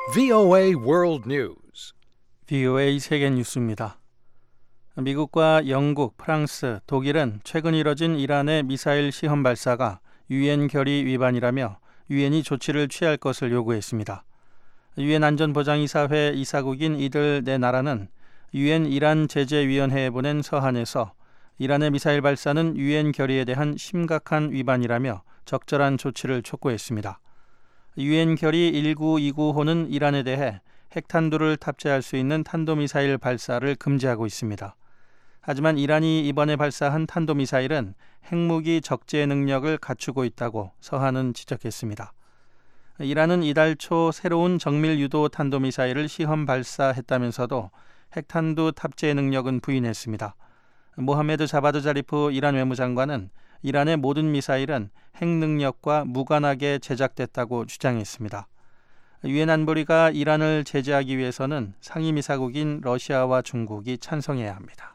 VOA World News. VOA 세계 뉴스입니다. 미국과 영국, 프랑스, 독일은 최근 이뤄진 이란의 미사일 시험 발사가 유엔 결의 위반이라며 유엔이 조치를 취할 것을 요구했습니다. 유엔 안전보장이사회 이사국인 이들 네 나라는 유엔 이란 제재위원회에 보낸 서한에서 이란의 미사일 발사는 유엔 결의에 대한 심각한 위반이라며 적절한 조치를 촉구했습니다. 유엔 결의 1929호는 이란에 대해 핵탄두를 탑재할 수 있는 탄도미사일 발사를 금지하고 있습니다. 하지만 이란이 이번에 발사한 탄도미사일은 핵무기 적재 능력을 갖추고 있다고 서한은 지적했습니다. 이란은 이달 초 새로운 정밀 유도 탄도미사일을 시험 발사했다면서도 핵탄두 탑재 능력은 부인했습니다. 모하메드 자바드 자리프 이란 외무장관은 이란의 모든 미사일은 핵 능력과 무관하게 제작됐다고 주장했습니다. 유엔 안보리가 이란을 제재하기 위해서는 상임이사국인 러시아와 중국이 찬성해야 합니다.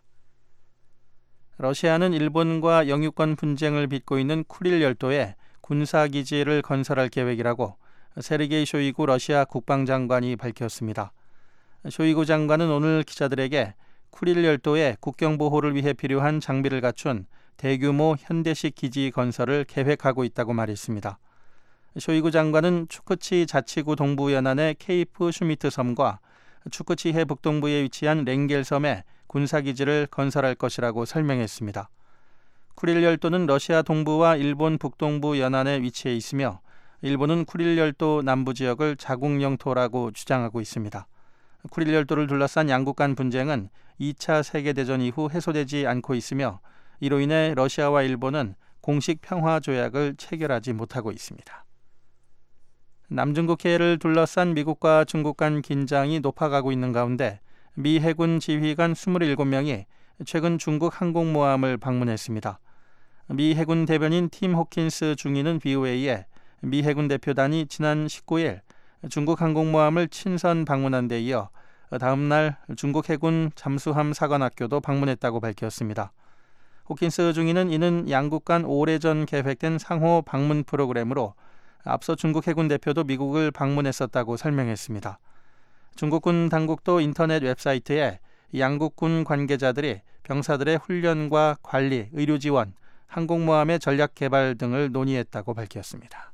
러시아는 일본과 영유권 분쟁을 빚고 있는 쿠릴 열도에 군사기지를 건설할 계획이라고 세르게이 쇼이구 러시아 국방장관이 밝혔습니다. 쇼이구 장관은 오늘 기자들에게 쿠릴 열도에 국경보호를 위해 필요한 장비를 갖춘 대규모 현대식 기지 건설을 계획하고 있다고 말했습니다. 쇼이구 장관은 추크치 자치구 동부 연안의 케이프 슈미트 섬과 추크치해 북동부에 위치한 랭겔 섬에 군사기지를 건설할 것이라고 설명했습니다. 쿠릴 열도는 러시아 동부와 일본 북동부 연안에 위치해 있으며 일본은 쿠릴 열도 남부 지역을 자국 영토라고 주장하고 있습니다. 쿠릴 열도를 둘러싼 양국 간 분쟁은 2차 세계대전 이후 해소되지 않고 있으며 이로 인해 러시아와 일본은 공식 평화조약을 체결하지 못하고 있습니다. 남중국 해를 둘러싼 미국과 중국 간 긴장이 높아가고 있는 가운데 미 해군 지휘관 27명이 최근 중국 항공모함을 방문했습니다. 미 해군 대변인 팀 호킨스 중위는 BOA에 미 해군 대표단이 지난 19일 중국 항공모함을 친선 방문한 데 이어 다음 날 중국 해군 잠수함 사관학교도 방문했다고 밝혔습니다. 호킨스 중위는 이는 양국 간 오래전 계획된 상호 방문 프로그램으로 앞서 중국 해군 대표도 미국을 방문했었다고 설명했습니다. 중국군 당국도 인터넷 웹사이트에 양국군 관계자들이 병사들의 훈련과 관리, 의료 지원, 항공모함의 전략 개발 등을 논의했다고 밝혔습니다.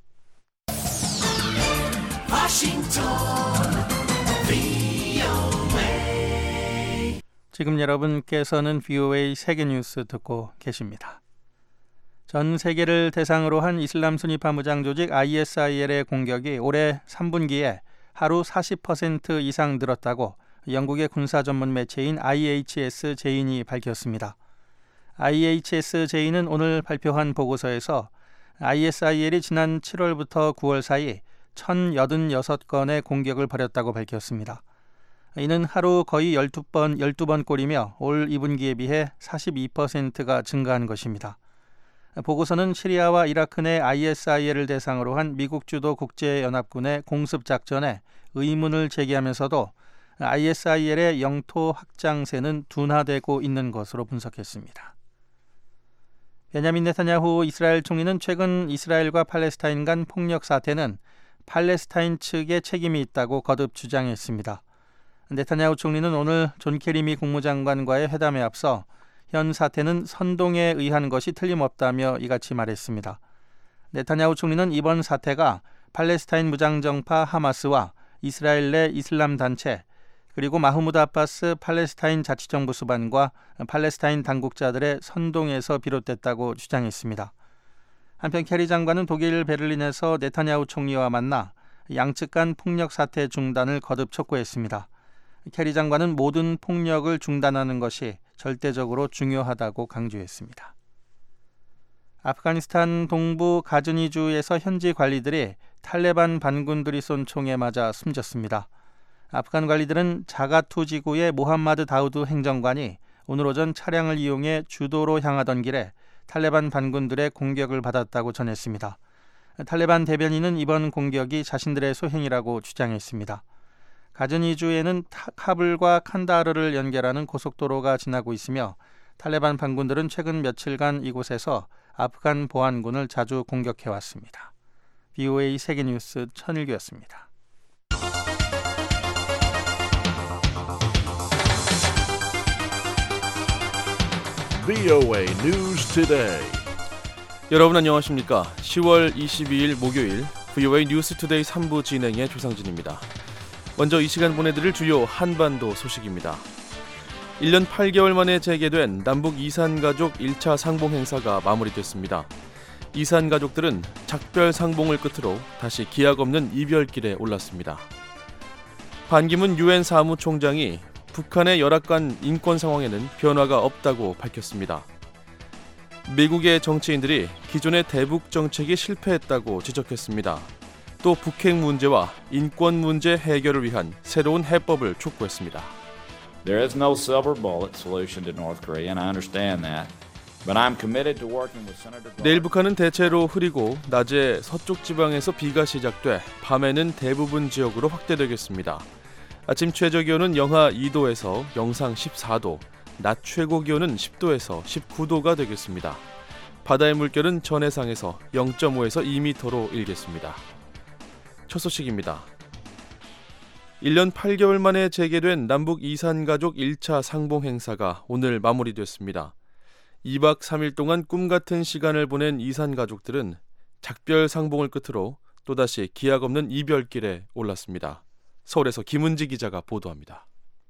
지금 여러분께서는 VOA 세계뉴스 듣고 계십니다. 전 세계를 대상으로 한 이슬람 순위파 무장 조직 ISIL의 공격이 올해 3분기에 하루 40% 이상 늘었다고 영국의 군사 전문 매체인 IHSJ인이 밝혔습니다. IHSJ는 오늘 발표한 보고서에서 ISIL이 지난 7월부터 9월 사이 1,086건의 공격을 벌였다고 밝혔습니다. 이는 하루 거의 12번 꼴이며 올 2분기에 비해 42%가 증가한 것입니다. 보고서는 시리아와 이라크 내 ISIL을 대상으로 한 미국 주도 국제연합군의 공습작전에 의문을 제기하면서도 ISIL의 영토 확장세는 둔화되고 있는 것으로 분석했습니다. 베냐민 네타냐후 이스라엘 총리는 최근 이스라엘과 팔레스타인 간 폭력 사태는 팔레스타인 측에 책임이 있다고 거듭 주장했습니다. 네타냐후 총리는 오늘 존 케리 미 국무장관과의 회담에 앞서 현 사태는 선동에 의한 것이 틀림없다며 이같이 말했습니다. 네타냐후 총리는 이번 사태가 팔레스타인 무장정파 하마스와 이스라엘 내 이슬람 단체 그리고 마흐무드 아바스 팔레스타인 자치정부 수반과 팔레스타인 당국자들의 선동에서 비롯됐다고 주장했습니다. 한편 케리 장관은 독일 베를린에서 네타냐후 총리와 만나 양측 간 폭력 사태 중단을 거듭 촉구했습니다. 케리 장관은 모든 폭력을 중단하는 것이 절대적으로 중요하다고 강조했습니다. 아프가니스탄 동부 가즈니주에서 현지 관리들이 탈레반 반군들이 쏜 총에 맞아 숨졌습니다. 아프간 관리들은 자가투 지구의 모함마드 다우드 행정관이 오늘 오전 차량을 이용해 주도로 향하던 길에 탈레반 반군들의 공격을 받았다고 전했습니다. 탈레반 대변인은 이번 공격이 자신들의 소행이라고 주장했습니다. 가즈니주에는 카불과 칸다하르를 연결하는 고속도로가 지나고 있으며 탈레반 반군들은 최근 며칠간 이곳에서 아프간 보안군을 자주 공격해왔습니다. VOA 세계뉴스 천일규였습니다. VOA News Today. 여러분 안녕하십니까? 10월 22일 목요일 VOA 뉴스 투데이 3부 진행의 조상진입니다. 먼저 이 시간 보내드릴 주요 한반도 소식입니다. 1년 8개월 만에 재개된 남북 이산가족 1차 상봉 행사가 마무리됐습니다. 이산가족들은 작별 상봉을 끝으로 다시 기약 없는 이별길에 올랐습니다. 반기문 유엔 사무총장이 북한의 열악한 인권 상황에는 변화가 없다고 밝혔습니다. 미국의 정치인들이 기존의 대북 정책이 실패했다고 지적했습니다. 또 북핵 문제와 인권 문제 해결을 위한 새로운 해법을 촉구했습니다. There is no silver bullet solution to North Korea, and I understand that. But I'm committed to working with Senator Clark. 내일 북한은 대체로 흐리고 낮에 서쪽 지방에서 비가 시작돼 밤에는 대부분 지역으로 확대되겠습니다. 아침 최저 기온은 영하 2도에서 영상 14도, 낮 최고 기온은 10도에서 19도가 되겠습니다. 바다의 물결은 전해상에서 0.5에서 2m로 일겠습니다. 첫 소식입니다. 1년 8개월 만에 재개된 남북 이산가족 1차 상봉 행사가 오늘 마무리됐습니다. 2박 3일 동안 꿈같은 시간을 보낸 이산가족들은 작별 상봉을 끝으로 또다시 기약 없는 이별길에 올랐습니다. 서울에서 김은지 기자가 보도합니다.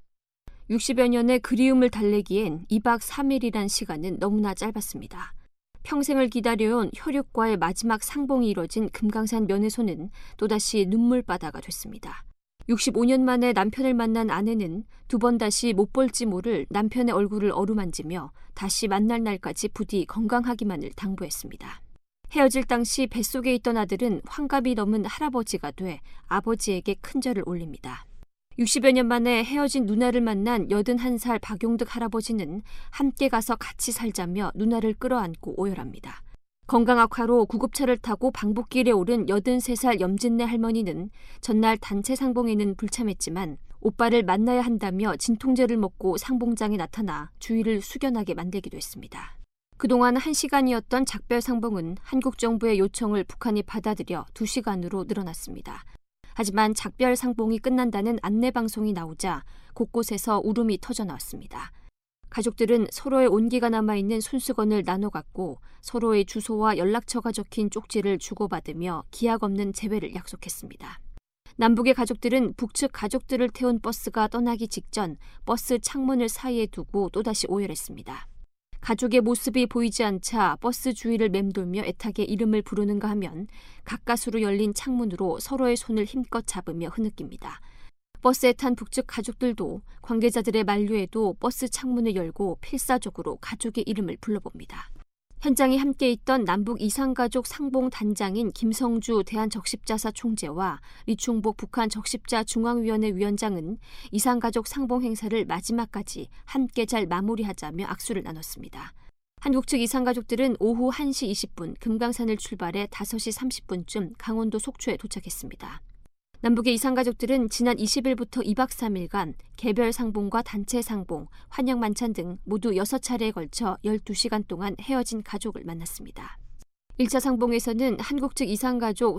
60여 년의 그리움을 달래기엔 2박 3일이란 시간은 너무나 짧았습니다. 평생을 기다려온 혈육과의 마지막 상봉이 이뤄진 금강산 면회소는 또다시 눈물바다가 됐습니다. 65년 만에 남편을 만난 아내는 두 번 다시 못 볼지 모를 남편의 얼굴을 어루만지며 다시 만날 날까지 부디 건강하기만을 당부했습니다. 헤어질 당시 뱃속에 있던 아들은 환갑이 넘은 할아버지가 돼 아버지에게 큰절을 올립니다. 60여 년 만에 헤어진 누나를 만난 81살 박용득 할아버지는 함께 가서 같이 살자며 누나를 끌어안고 오열합니다. 건강 악화로 구급차를 타고 방북길에 오른 83살 염진내 할머니는 전날 단체 상봉에는 불참했지만 오빠를 만나야 한다며 진통제를 먹고 상봉장에 나타나 주위를 숙연하게 만들기도 했습니다. 그동안 1시간이었던 작별 상봉은 한국 정부의 요청을 북한이 받아들여 2시간으로 늘어났습니다. 하지만 작별 상봉이 끝난다는 안내방송이 나오자 곳곳에서 울음이 터져나왔습니다. 가족들은 서로의 온기가 남아있는 손수건을 나눠 갖고 서로의 주소와 연락처가 적힌 쪽지를 주고받으며 기약 없는 재회를 약속했습니다. 남북의 가족들은 북측 가족들을 태운 버스가 떠나기 직전 버스 창문을 사이에 두고 또다시 오열했습니다. 가족의 모습이 보이지 않자 버스 주위를 맴돌며 애타게 이름을 부르는가 하면 가까스로 열린 창문으로 서로의 손을 힘껏 잡으며 흐느낍니다. 버스에 탄 북측 가족들도 관계자들의 만류에도 버스 창문을 열고 필사적으로 가족의 이름을 불러봅니다. 현장에 함께 있던 남북 이산가족 상봉 단장인 김성주 대한적십자사 총재와 리충복 북한 적십자 중앙위원회 위원장은 이산가족 상봉 행사를 마지막까지 함께 잘 마무리하자며 악수를 나눴습니다. 한국 측 이산가족들은 오후 1시 20분 금강산을 출발해 5시 30분쯤 강원도 속초에 도착했습니다. 남북의 이산가족들은 지난 20일부터 2박 3일간 개별 상봉과 단체 상봉, 환영 만찬 등 모두 6차례에 걸쳐 12시간 동안 헤어진 가족을 만났습니다. 1차 상봉에서는 한국 측 이산가족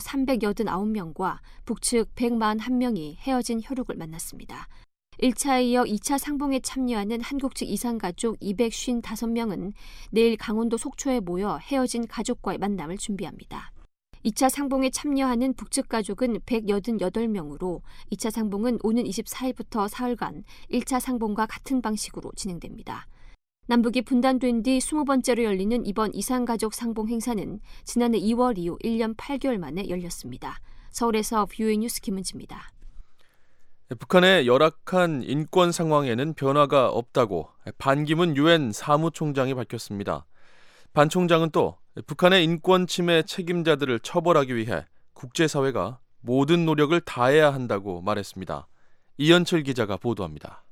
389명과 북측 141명이 헤어진 혈육을 만났습니다. 1차에 이어 2차 상봉에 참여하는 한국 측 이산가족 255명은 내일 강원도 속초에 모여 헤어진 가족과의 만남을 준비합니다. 2차 상봉에 참여하는 북측 가족은 188명으로 2차 상봉은 오는 24일부터 사흘간 1차 상봉과 같은 방식으로 진행됩니다. 남북이 분단된 뒤 20번째로 열리는 이번 이산가족 상봉 행사는 지난해 2월 이후 1년 8개월 만에 열렸습니다. 서울에서 VOA 뉴스 김은지입니다. 북한의 열악한 인권 상황에는 변화가 없다고 반기문 유엔 사무총장이 밝혔습니다. 반 총장은 또 북한의 인권 침해 책임자들을 처벌하기 위해 국제사회가 모든 노력을 다해야 한다고 말했습니다. 이현철 기자가 보도합니다.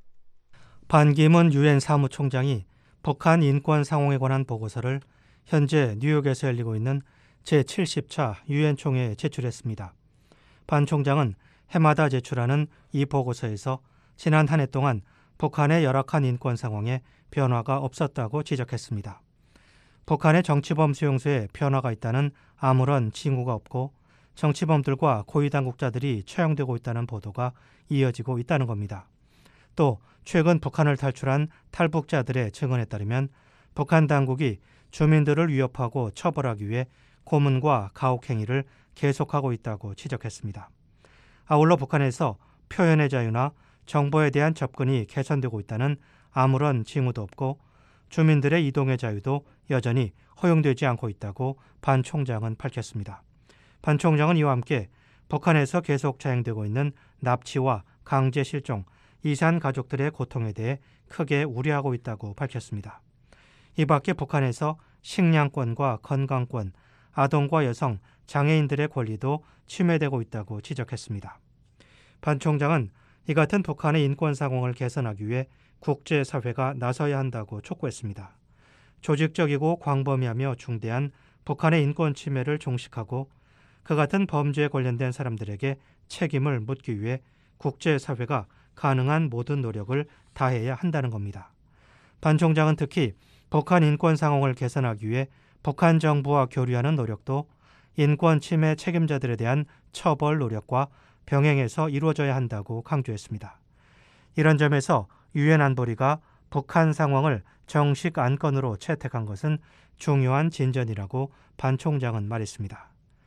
반기문 유엔 사무총장이 북한 인권 상황에 관한 보고서를 현재 뉴욕에서 열리고 있는 제70차 유엔 총회에 제출했습니다. 반 총장은 해마다 제출하는 이 보고서에서 지난 한 해 동안 북한의 열악한 인권 상황에 변화가 없었다고 지적했습니다. 북한의 정치범 수용소에 변화가 있다는 아무런 징후가 없고 정치범들과 고위 당국자들이 처형되고 있다는 보도가 이어지고 있다는 겁니다. 또 최근 북한을 탈출한 탈북자들의 증언에 따르면 북한 당국이 주민들을 위협하고 처벌하기 위해 고문과 가혹 행위를 계속하고 있다고 지적했습니다. 아울러 북한에서 표현의 자유나 정보에 대한 접근이 개선되고 있다는 아무런 징후도 없고 주민들의 이동의 자유도 여전히 허용되지 않고 있다고 반 총장은 밝혔습니다. 반 총장은 이와 함께 북한에서 계속 자행되고 있는 납치와 강제 실종, 이산 가족들의 고통에 대해 크게 우려하고 있다고 밝혔습니다. 이 밖에 북한에서 식량권과 건강권, 아동과 여성, 장애인들의 권리도 침해되고 있다고 지적했습니다. 반 총장은 이 같은 북한의 인권 상황을 개선하기 위해 국제사회가 나서야 한다고 촉구했습니다. 조직적이고 광범위하며 중대한 북한의 인권 침해를 종식하고 그 같은 범죄에 관련된 사람들에게 책임을 묻기 위해 국제사회가 가능한 모든 노력을 다해야 한다는 겁니다. 반 총장은 특히 북한 인권 상황을 개선하기 위해 북한 정부와 교류하는 노력도 인권 침해 책임자들에 대한 처벌 노력과 병행해서 이루어져야 한다고 강조했습니다. 이런 점에서 유엔 안보리가 북한 상황을 정식 안건으로 채택한 것은 중요한 진전이라고 반 총장은 말했습니다.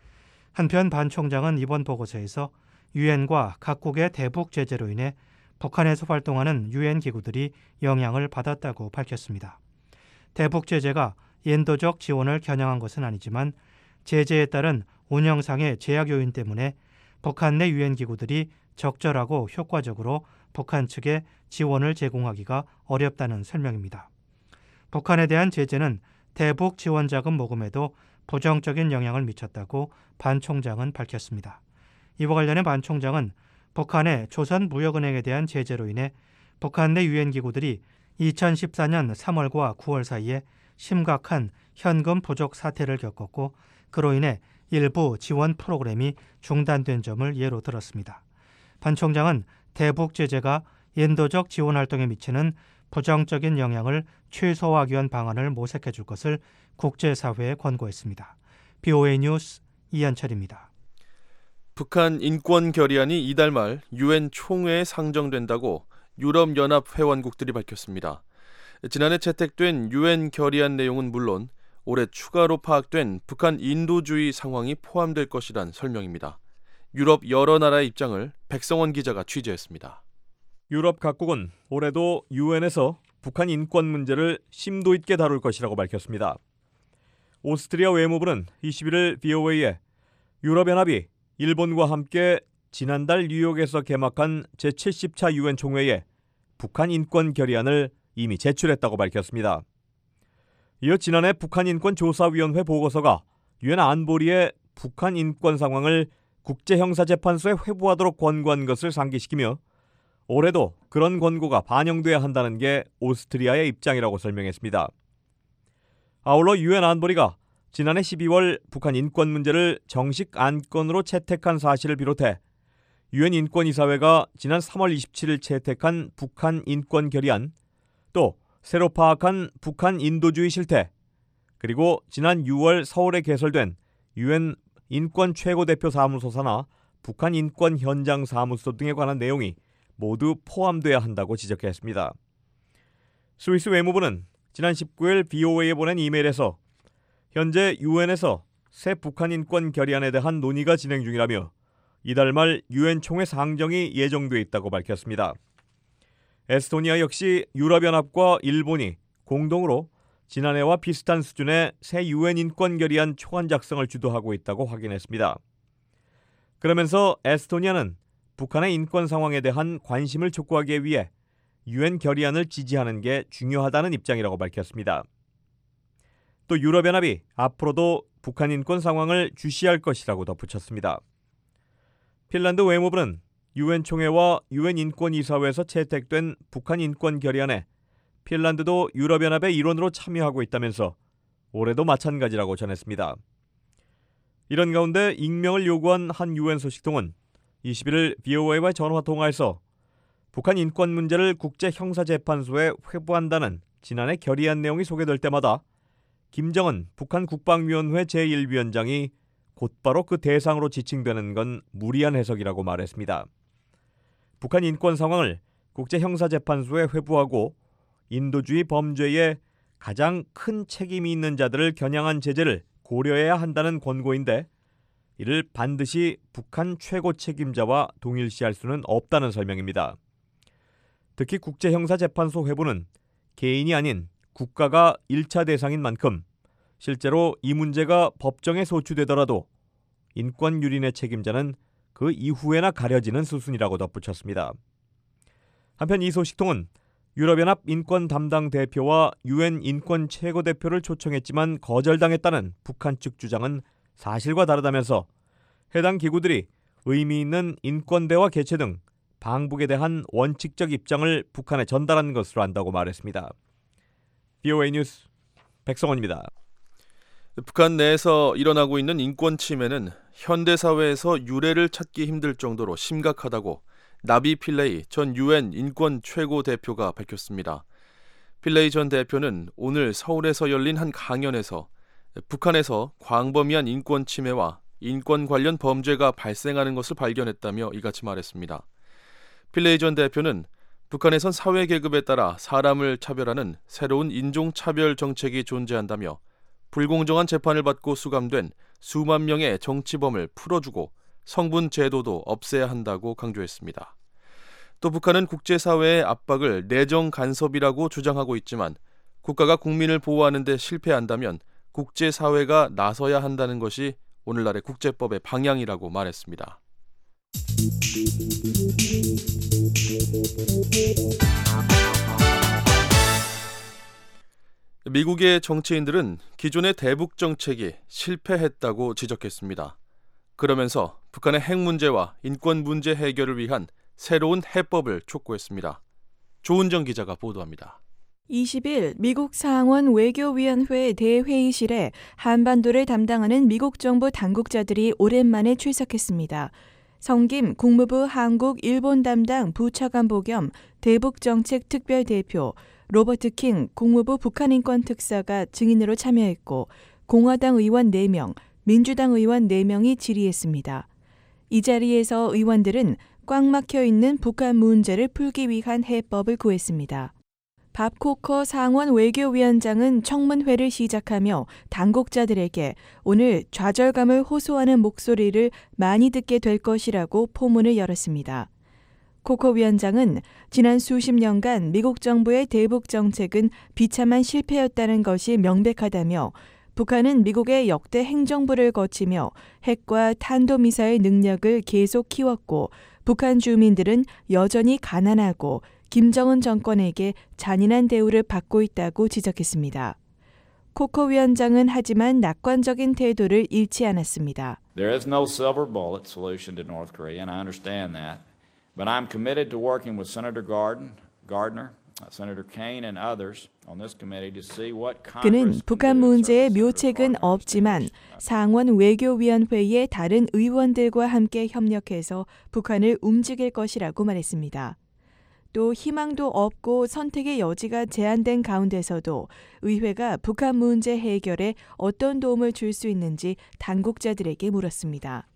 한편 반 총장은 이번 보고서에서 유엔과 각국의 대북 제재로 인해 북한에서 활동하는 유엔 기구들이 영향을 받았다고 밝혔습니다. 대북 제재가 인도적 지원을 겨냥한 것은 아니지만 제재에 따른 운영상의 제약 요인 때문에 북한 내 유엔 기구들이 적절하고 효과적으로 북한 측에 지원을 제공하기가 어렵다는 설명입니다. 북한에 대한 제재는 대북 지원 자금 모금에도 부정적인 영향을 미쳤다고 반 총장은 밝혔습니다. 이와 관련해 반 총장은 북한의 조선무역은행에 대한 제재로 인해 북한 내 유엔 기구들이 2014년 3월과 9월 사이에 심각한 현금 부족 사태를 겪었고 그로 인해 일부 지원 프로그램이 중단된 점을 예로 들었습니다. 반 총장은 대북 제재가 인도적 지원 활동에 미치는 부정적인 영향을 최소화하기 위한 방안을 모색해 줄 것을 국제사회에 권고했습니다. BOA 뉴스 이한철입니다. 북한 인권 결의안이 이달 말 유엔 총회에 상정된다고 유럽연합 회원국들이 밝혔습니다. 지난해 채택된 유엔 결의안 내용은 물론 올해 추가로 파악된 북한 인도주의 상황이 포함될 것이란 설명입니다. 유럽 여러 나라의 입장을 백성원 기자가 취재했습니다. 유럽 각국은 올해도 유엔에서 북한 인권 문제를 심도 있게 다룰 것이라고 밝혔습니다. 오스트리아 외무부는 21일 BOA에 유럽연합이 일본과 함께 지난달 뉴욕에서 개막한 제70차 유엔 총회에 북한 인권 결의안을 이미 제출했다고 밝혔습니다. 이어 지난해 북한인권조사위원회 보고서가 유엔 안보리에 북한 인권 상황을 국제형사재판소에 회부하도록 권고한 것을 상기시키며 올해도 그런 권고가 반영돼야 한다는 게 오스트리아의 입장이라고 설명했습니다. 아울러 유엔 안보리가 지난해 12월 북한 인권 문제를 정식 안건으로 채택한 사실을 비롯해 유엔 인권이사회가 지난 3월 27일 채택한 북한 인권 결의안, 또 새로 파악한 북한 인도주의 실태, 그리고 지난 6월 서울에 개설된 유엔 인권 최고대표 사무소 산하 북한 인권 현장 사무소 등에 관한 내용이 모두 포함돼야 한다고 지적했습니다. 스위스 외무부는 지난 19일 BOA에 보낸 이메일에서 현재 유엔에서 새 북한 인권 결의안에 대한 논의가 진행 중이라며 이달 말 유엔 총회 상정이 예정돼 있다고 밝혔습니다. 에스토니아 역시 유럽연합과 일본이 공동으로 지난해와 비슷한 수준의 새 유엔 인권 결의안 초안 작성을 주도하고 있다고 확인했습니다. 그러면서 에스토니아는 북한의 인권 상황에 대한 관심을 촉구하기 위해 유엔 결의안을 지지하는 게 중요하다는 입장이라고 밝혔습니다. 또 유럽연합이 앞으로도 북한 인권 상황을 주시할 것이라고 덧붙였습니다. 핀란드 외무부는 유엔 총회와 유엔 인권이사회에서 채택된 북한 인권 결의안에 핀란드도 유럽연합의 일원으로 참여하고 있다면서 올해도 마찬가지라고 전했습니다. 이런 가운데 익명을 요구한 한 유엔 소식통은 21일 BOA와 전화통화에서 북한 인권 문제를 국제형사재판소에 회부한다는 지난해 결의안 내용이 소개될 때마다 김정은 북한 국방위원회 제1위원장이 곧바로 그 대상으로 지칭되는 건 무리한 해석이라고 말했습니다. 북한 인권 상황을 국제형사재판소에 회부하고 인도주의 범죄의 가장 큰 책임이 있는 자들을 겨냥한 제재를 고려해야 한다는 권고인데 이를 반드시 북한 최고 책임자와 동일시할 수는 없다는 설명입니다. 특히 국제형사재판소 회부는 개인이 아닌 국가가 1차 대상인 만큼 실제로 이 문제가 법정에 소추되더라도 인권 유린의 책임자는 그 이후에나 가려지는 수순이라고 덧붙였습니다. 한편 이 소식통은 유럽연합 인권 담당 대표와 UN 인권 최고대표를 초청했지만 거절당했다는 북한 측 주장은 사실과 다르다면서 해당 기구들이 의미 있는 인권대화 개최 등 방북에 대한 원칙적 입장을 북한에 전달한 것으로 안다고 말했습니다. VOA 뉴스 백성원입니다. 북한 내에서 일어나고 있는 인권 침해는 현대사회에서 유례를 찾기 힘들 정도로 심각하다고 나비 필레이 전 UN 인권 최고대표가 밝혔습니다. 필레이 전 대표는 오늘 서울에서 열린 한 강연에서 북한에서 광범위한 인권 침해와 인권 관련 범죄가 발생하는 것을 발견했다며 이같이 말했습니다. 필레이 전 대표는 북한에선 사회 계급에 따라 사람을 차별하는 새로운 인종차별 정책이 존재한다며 불공정한 재판을 받고 수감된 수만 명의 정치범을 풀어주고 성분 제도도 없애야 한다고 강조했습니다. 또 북한은 국제사회의 압박을 내정 간섭이라고 주장하고 있지만 국가가 국민을 보호하는 데 실패한다면 국제사회가 나서야 한다는 것이 오늘날의 국제법의 방향이라고 말했습니다. 미국의 정치인들은 기존의 대북 정책이 실패했다고 지적했습니다. 그러면서 북한의 핵 문제와 인권 문제 해결을 위한 새로운 해법을 촉구했습니다. 조은정 기자가 보도합니다. 20일 미국 상원 외교위원회 대회의실에 한반도를 담당하는 미국 정부 당국자들이 오랜만에 출석했습니다. 성김 국무부 한국 일본 담당 부차관보 겸 대북정책 특별대표, 로버트 킹 국무부 북한인권 특사가 증인으로 참여했고 공화당 의원 4명, 민주당 의원 4명이 질의했습니다. 이 자리에서 의원들은 꽉 막혀 있는 북한 문제를 풀기 위한 해법을 구했습니다. 밥 코커 상원 외교위원장은 청문회를 시작하며 당국자들에게 오늘 좌절감을 호소하는 목소리를 많이 듣게 될 것이라고 포문을 열었습니다. 코커 위원장은 지난 수십 년간 미국 정부의 대북 정책은 비참한 실패였다는 것이 명백하다며 북한은 미국의 역대 행정부를 거치며 핵과 탄도미사일 능력을 계속 키웠고 북한 주민들은 여전히 가난하고 김정은 정권에게 잔인한 대우를 받고 있다고 지적했습니다. 코커 위원장은 하지만 낙관적인 태도를 잃지 않았습니다. There is no silver bullet solution to North Korea, and I understand that. But I'm committed to working with Senator Gardner, Senator Kaine, and others on this committee to see what Congress 그는 can do. 북한 문제의 묘책은 없지만 상원 외교위원회의 다른 의원들과 함께 협력해서 북한을 움직일 것이라고 말했습니다. 또 희망도 없고 선택의 여지가 제한된 가운데서도 의회가 북한 문제 해결에 어떤 도움을 줄 수 있는지 당국자들에게 물었습니다.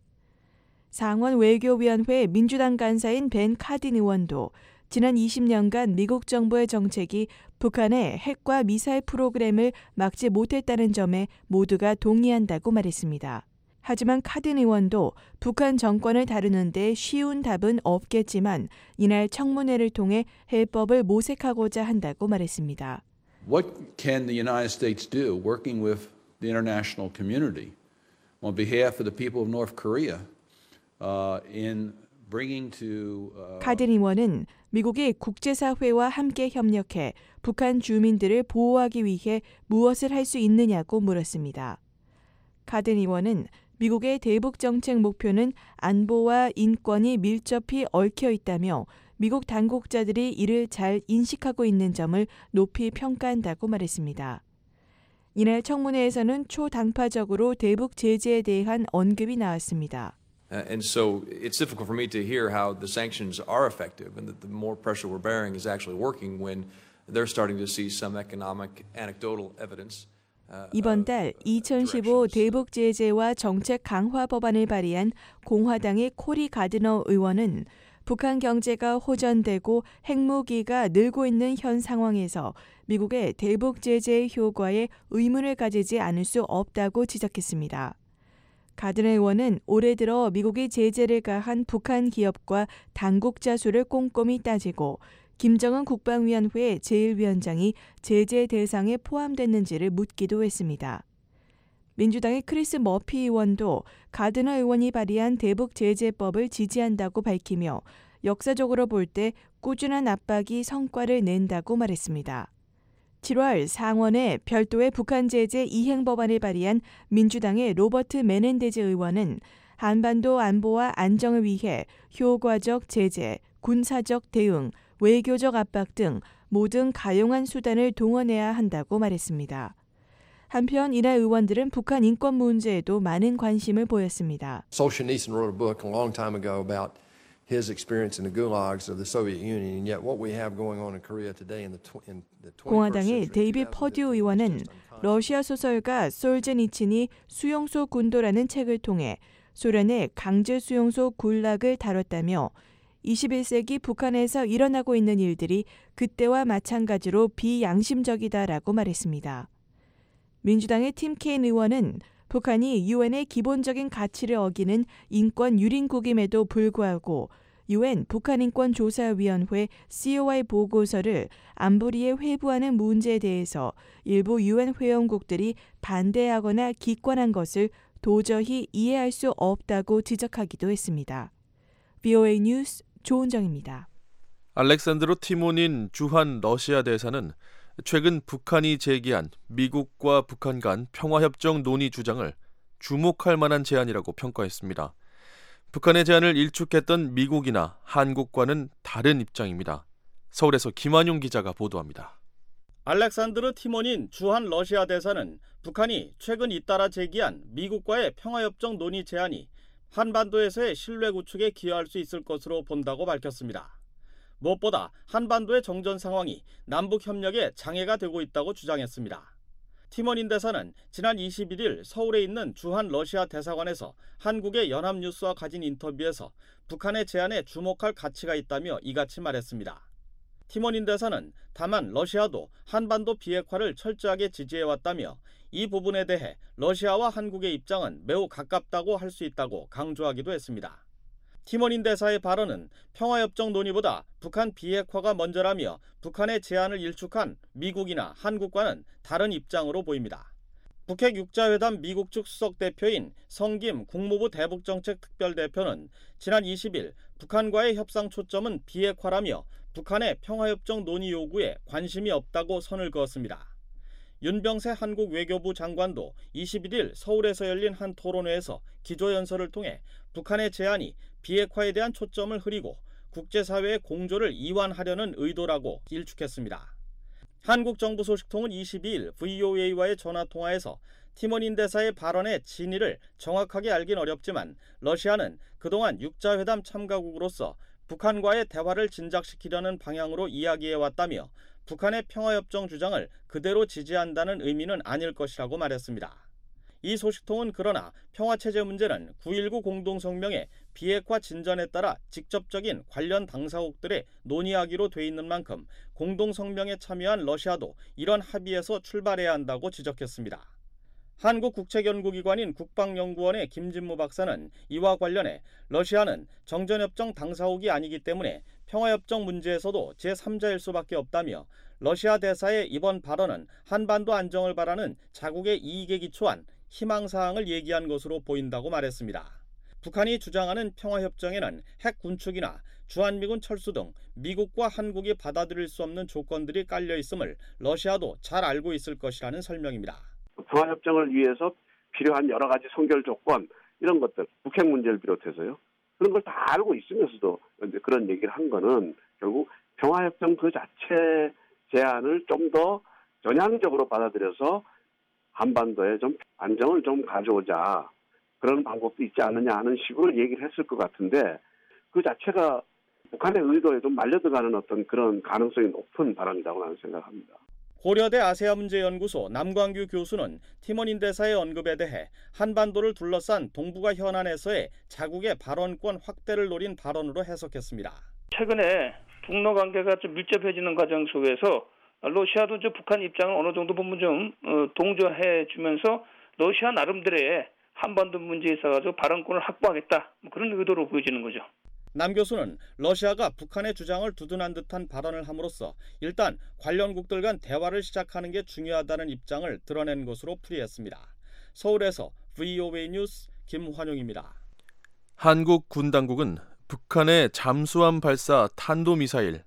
상원 외교위원회 민주당 간사인 벤 카딘 의원도 지난 20년간 미국 정부의 정책이 북한의 핵과 미사일 프로그램을 막지 못했다는 점에 모두가 동의한다고 말했습니다. 하지만 카딘 의원도 북한 정권을 다루는데 쉬운 답은 없겠지만 이날 청문회를 통해 해법을 모색하고자 한다고 말했습니다. What can the United States do working with the international community on behalf of the people of North Korea in bringing to 카딘 의원은 미국이 국제사회와 함께 협력해 북한 주민들을 보호하기 위해 무엇을 할 수 있느냐고 물었습니다. 카딘 의원은 미국의 대북 정책 목표는 안보와 인권이 밀접히 얽혀 있다며 미국 당국자들이 이를 잘 인식하고 있는 점을 높이 평가한다고 말했습니다. 이날 청문회에서는 초당파적으로 대북 제재에 대한 언급이 나왔습니다. And so it's difficult for me to hear how the sanctions are effective and that the more pressure we're bearing is actually working when they're starting to see some economic anecdotal evidence. 이번 달 2015 대북 제재와 정책 강화 법안을 발의한 공화당의 코리 가드너 의원은 북한 경제가 호전되고 핵무기가 늘고 있는 현 상황에서 미국의 대북 제재의 효과에 의문을 가지지 않을 수 없다고 지적했습니다. 가드너 의원은 올해 들어 미국이 제재를 가한 북한 기업과 당국자 수를 꼼꼼히 따지고 김정은 국방위원회 제1위원장이 제재 대상에 포함됐는지를 묻기도 했습니다. 민주당의 크리스 머피 의원도 가드너 의원이 발의한 대북 제재법을 지지한다고 밝히며 역사적으로 볼 때 꾸준한 압박이 성과를 낸다고 말했습니다. 7월 상원에 별도의 북한 제재 이행 법안을 발의한 민주당의 로버트 메넨데즈 의원은 한반도 안보와 안정을 위해 효과적 제재, 군사적 대응, 외교적 압박 등 모든 가용한 수단을 동원해야 한다고 말했습니다. 한편 이날 의원들은 북한 인권 문제에도 많은 관심을 보였습니다. Solzhenitsyn wrote a book a long time ago about his experience in the gulags of the Soviet Union, and yet what we have going on in Korea today in the 21st 공화당의 century. 데이빗 퍼듀 의원은 러시아 소설가 솔제니친이 수용소 군도라는 책을 통해 소련의 강제 수용소 굴락을 다뤘다며 21세기 북한에서 일어나고 있는 일들이 그때와 마찬가지로 비양심적이다라고 말했습니다. 민주당의 팀 케인 의원은 북한이 유엔의 기본적인 가치를 어기는 인권 유린국임에도 불구하고 유엔 북한인권조사위원회 COI 보고서를 안보리에 회부하는 문제에 대해서 일부 유엔 회원국들이 반대하거나 기권한 것을 도저히 이해할 수 없다고 지적하기도 했습니다. VOA 뉴스 조은정입니다. 알렉산드로 티모닌 주한 러시아 대사는 최근 북한이 제기한 미국과 북한 간 평화협정 논의 주장을 주목할 만한 제안이라고 평가했습니다. 북한의 제안을 일축했던 미국이나 한국과는 다른 입장입니다. 서울에서 김한용 기자가 보도합니다. 알렉산드르 티모닌 주한 러시아 대사는 북한이 최근 잇따라 제기한 미국과의 평화협정 논의 제안이 한반도에서의 신뢰 구축에 기여할 수 있을 것으로 본다고 밝혔습니다. 무엇보다 한반도의 정전 상황이 남북 협력에 장애가 되고 있다고 주장했습니다. 티모닌 대사는 지난 21일 서울에 있는 주한 러시아 대사관에서 한국의 연합뉴스와 가진 인터뷰에서 북한의 제안에 주목할 가치가 있다며 이같이 말했습니다. 티모닌 대사는 다만 러시아도 한반도 비핵화를 철저하게 지지해왔다며 이 부분에 대해 러시아와 한국의 입장은 매우 가깝다고 할 수 있다고 강조하기도 했습니다. 티모닌 대사의 발언은 평화협정 논의보다 북한 비핵화가 먼저라며 북한의 제안을 일축한 미국이나 한국과는 다른 입장으로 보입니다. 북핵 6자회담 미국 측 수석 대표인 성김 국무부 대북정책특별대표는 지난 20일 북한과의 협상 초점은 비핵화라며 북한의 평화협정 논의 요구에 관심이 없다고 선을 그었습니다. 윤병세 한국 외교부 장관도 21일 서울에서 열린 한 토론회에서 기조연설을 통해 북한의 제안이 비핵화에 대한 초점을 흐리고 국제사회의 공조를 이완하려는 의도라고 일축했습니다. 한국 정부 소식통은 22일 VOA와의 전화통화에서 티모닌 대사의 발언의 진위를 정확하게 알긴 어렵지만 러시아는 그동안 6자회담 참가국으로서 북한과의 대화를 진작시키려는 방향으로 이야기해왔다며 북한의 평화협정 주장을 그대로 지지한다는 의미는 아닐 것이라고 말했습니다. 이 소식통은 그러나 평화체제 문제는 9.19 공동성명의 비핵화 진전에 따라 직접적인 관련 당사국들의 논의하기로 돼 있는 만큼 공동성명에 참여한 러시아도 이런 합의에서 출발해야 한다고 지적했습니다. 한국국책연구기관인 국방연구원의 김진무 박사는 이와 관련해 러시아는 정전협정 당사국이 아니기 때문에 평화협정 문제에서도 제3자일 수밖에 없다며 러시아 대사의 이번 발언은 한반도 안정을 바라는 자국의 이익에 기초한 희망사항을 얘기한 것으로 보인다고 말했습니다. 북한이 주장하는 평화협정에는 핵 군축이나 주한미군 철수 등 미국과 한국이 받아들일 수 없는 조건들이 깔려 있음을 러시아도 잘 알고 있을 것이라는 설명입니다. 평화협정을 위해서 필요한 여러 가지 선결 조건 이런 것들, 북핵 문제를 비롯해서요. 그런 걸 다 알고 있으면서도 그런 얘기를 한 거는 결국 평화협정 그 자체 제안을 좀 더 전향적으로 받아들여서 한반도에 좀 안정을 좀 가져오자. 그런 방법도 있지 않느냐 하는 식으로 얘기를 했을 것 같은데 그 자체가 북한의 의도에 좀 말려들어가는 어떤 그런 가능성이 높은 발언이라고 나는 생각합니다. 고려대 아세아문제연구소 남광규 교수는 팀원 대사의 언급에 대해 한반도를 둘러싼 동북아 현안에서의 자국의 발언권 확대를 노린 발언으로 해석했습니다. 최근에 북러 관계가 좀 밀접해지는 과정 속에서 러시아도 북한 입장을 어느 정도 부분 좀 동조해 주면서 러시아 나름대로의 한반도 문제에 있어서 발언권을 확보하겠다, 그런 의도로 보여지는 거죠. 남 교수는 러시아가 북한의 주장을 두둔한 듯한 발언을 함으로써 일단 관련국들 간 대화를 시작하는 게 중요하다는 입장을 드러낸 것으로 풀이했습니다. 서울에서 VOA 뉴스 김환용입니다. 한국 군 당국은 북한의 잠수함 발사 탄도미사일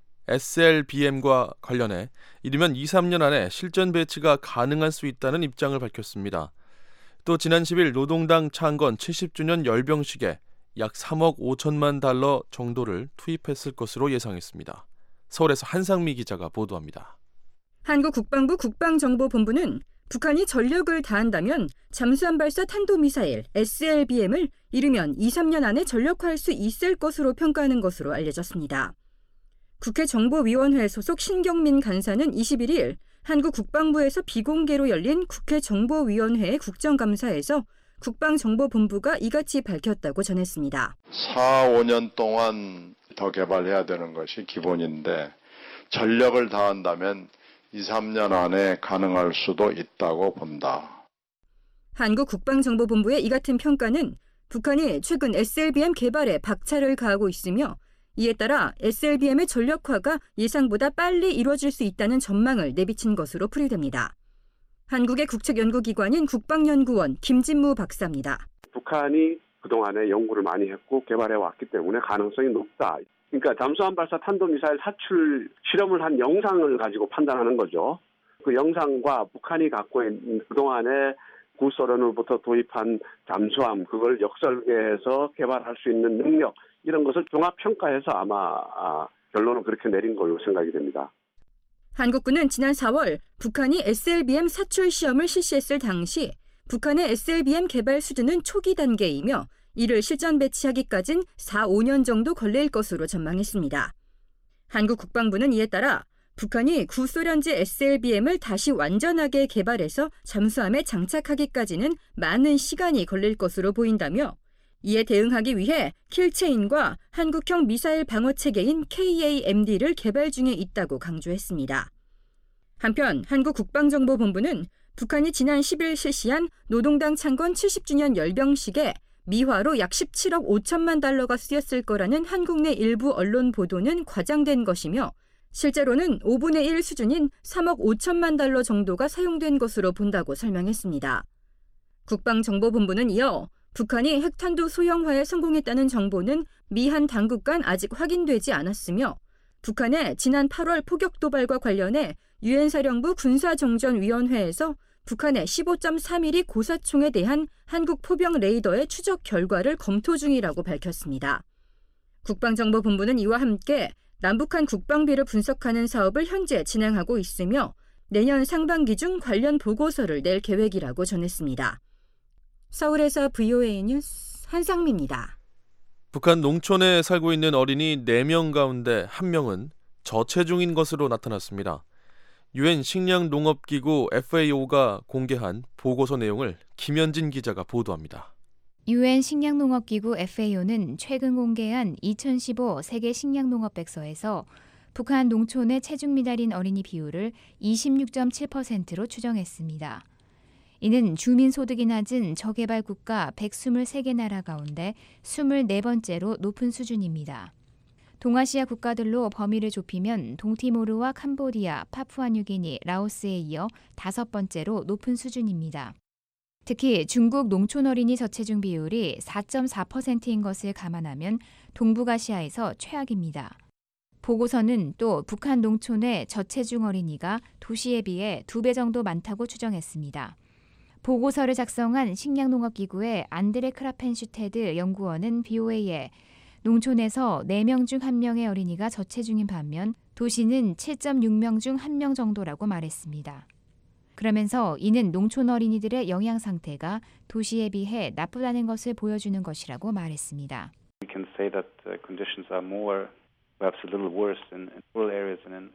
SLBM과 관련해 이르면 2-3년 안에 실전 배치가 가능할 수 있다는 입장을 밝혔습니다. 또 지난 10일 노동당 창건 70주년 열병식에 약 3억 5천만 달러 정도를 투입했을 것으로 예상했습니다. 서울에서 한상미 기자가 보도합니다. 한국 국방부 국방정보본부는 북한이 전력을 다한다면 잠수함 발사 탄도미사일 SLBM을 이르면 2-3년 안에 전력화할 수 있을 것으로 평가하는 것으로 알려졌습니다. 국회 정보위원회 소속 신경민 간사는 21일 한국 국방부에서 비공개로 열린 국회 정보위원회의 국정감사에서 국방정보본부가 이같이 밝혔다고 전했습니다. 4-5년 동안 더 개발해야 되는 것이 기본인데 전력을 다한다면 2-3년 안에 가능할 수도 있다고 본다. 한국 국방정보본부의 이 같은 평가는 북한이 최근 SLBM 개발에 박차를 가하고 있으며 이에 따라 SLBM의 전력화가 예상보다 빨리 이루어질 수 있다는 전망을 내비친 것으로 풀이됩니다. 한국의 국책연구기관인 국방연구원 김진무 박사입니다. 북한이 그동안에 연구를 많이 했고 개발해 왔기 때문에 가능성이 높다. 그러니까 잠수함 발사 탄도미사일 사출 실험을 한 영상을 가지고 판단하는 거죠. 그 영상과 북한이 갖고 있는 그동안에 구소련으로부터 도입한 잠수함, 그걸 역설계해서 개발할 수 있는 능력, 이런 것을 종합평가해서 아마 결론을 그렇게 내린 걸로 생각이 됩니다. 한국군은 지난 4월 북한이 SLBM 사출 시험을 실시했을 당시 북한의 SLBM 개발 수준은 초기 단계이며 이를 실전 배치하기까진 4-5년 정도 걸릴 것으로 전망했습니다. 한국 국방부는 이에 따라 북한이 구소련제 SLBM을 다시 완전하게 개발해서 잠수함에 장착하기까지는 많은 시간이 걸릴 것으로 보인다며 이에 대응하기 위해 킬체인과 한국형 미사일 방어체계인 KAMD를 개발 중에 있다고 강조했습니다. 한편 한국 국방정보본부는 북한이 지난 10일 실시한 노동당 창건 70주년 열병식에 미화로 약 17억 5천만 달러가 쓰였을 거라는 한국 내 일부 언론 보도는 과장된 것이며 실제로는 5분의 1 수준인 3억 5천만 달러 정도가 사용된 것으로 본다고 설명했습니다. 국방정보본부는 이어 북한이 핵탄두 소형화에 성공했다는 정보는 미 한 당국 간 아직 확인되지 않았으며 북한의 지난 8월 포격 도발과 관련해 유엔 사령부 군사정전위원회에서 북한의 15.3mm 고사총에 대한 한국 포병 레이더의 추적 결과를 검토 중이라고 밝혔습니다. 국방정보본부는 이와 함께 남북한 국방비를 분석하는 사업을 현재 진행하고 있으며 내년 상반기 중 관련 보고서를 낼 계획이라고 전했습니다. 서울에서 VOA 뉴스 한상미입니다. 북한 농촌에 살고 있는 어린이 4명 가운데 1명은 저체중인 것으로 나타났습니다. 유엔 식량농업기구 FAO가 공개한 보고서 내용을 김현진 기자가 보도합니다. 유엔 식량농업기구 FAO는 최근 공개한 2015 세계 식량농업백서에서 북한 농촌의 체중 미달인 어린이 비율을 26.7%로 추정했습니다. 이는 주민 소득이 낮은 저개발 국가 123개 나라 가운데 24번째로 높은 수준입니다. 동아시아 국가들로 범위를 좁히면 동티모르와 캄보디아, 파푸아뉴기니, 라오스에 이어 5번째로 높은 수준입니다. 특히 중국 농촌 어린이 저체중 비율이 4.4%인 것을 감안하면 동북아시아에서 최악입니다. 보고서는 또 북한 농촌의 저체중 어린이가 도시에 비해 2배 정도 많다고 추정했습니다. 보고서를 작성한 식량농업기구의 안드레 크라펜슈테드 연구원은 BOA에 농촌에서 4명 중 1명의 어린이가 저체중인 반면 도시는 7.6명 중 1명 정도라고 말했습니다. 그러면서 이는 농촌 어린이들의 영양 상태가 도시에 비해 나쁘다는 것을 보여주는 것이라고 말했습니다. We can say that the conditions are more, perhaps a little worse in rural areas than in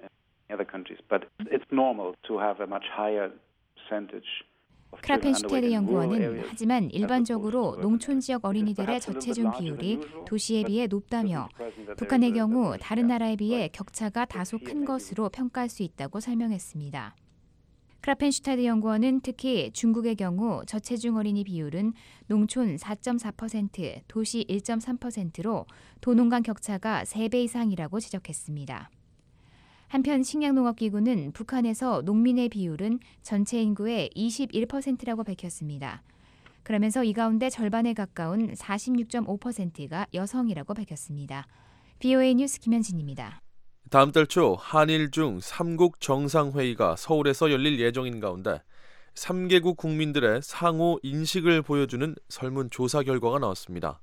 other countries, but it's normal to have a much higher percentage. 크라펜슈테르 연구원은 하지만 일반적으로 농촌 지역 어린이들의 저체중 비율이 도시에 비해 높다며 북한의 경우 다른 나라에 비해 격차가 다소 큰 것으로 평가할 수 있다고 설명했습니다. 크라펜슈테르 연구원은 특히 중국의 경우 저체중 어린이 비율은 농촌 4.4%, 도시 1.3%로 도농 간 격차가 3배 이상이라고 지적했습니다. 한편 식량농업기구는 북한에서 농민의 비율은 전체 인구의 21%라고 밝혔습니다. 그러면서 이 가운데 절반에 가까운 46.5%가 여성이라고 밝혔습니다. VOA 뉴스 김현진입니다. 다음 달 초 한일 중 3국 정상회의가 서울에서 열릴 예정인 가운데 3개국 국민들의 상호 인식을 보여주는 설문조사 결과가 나왔습니다.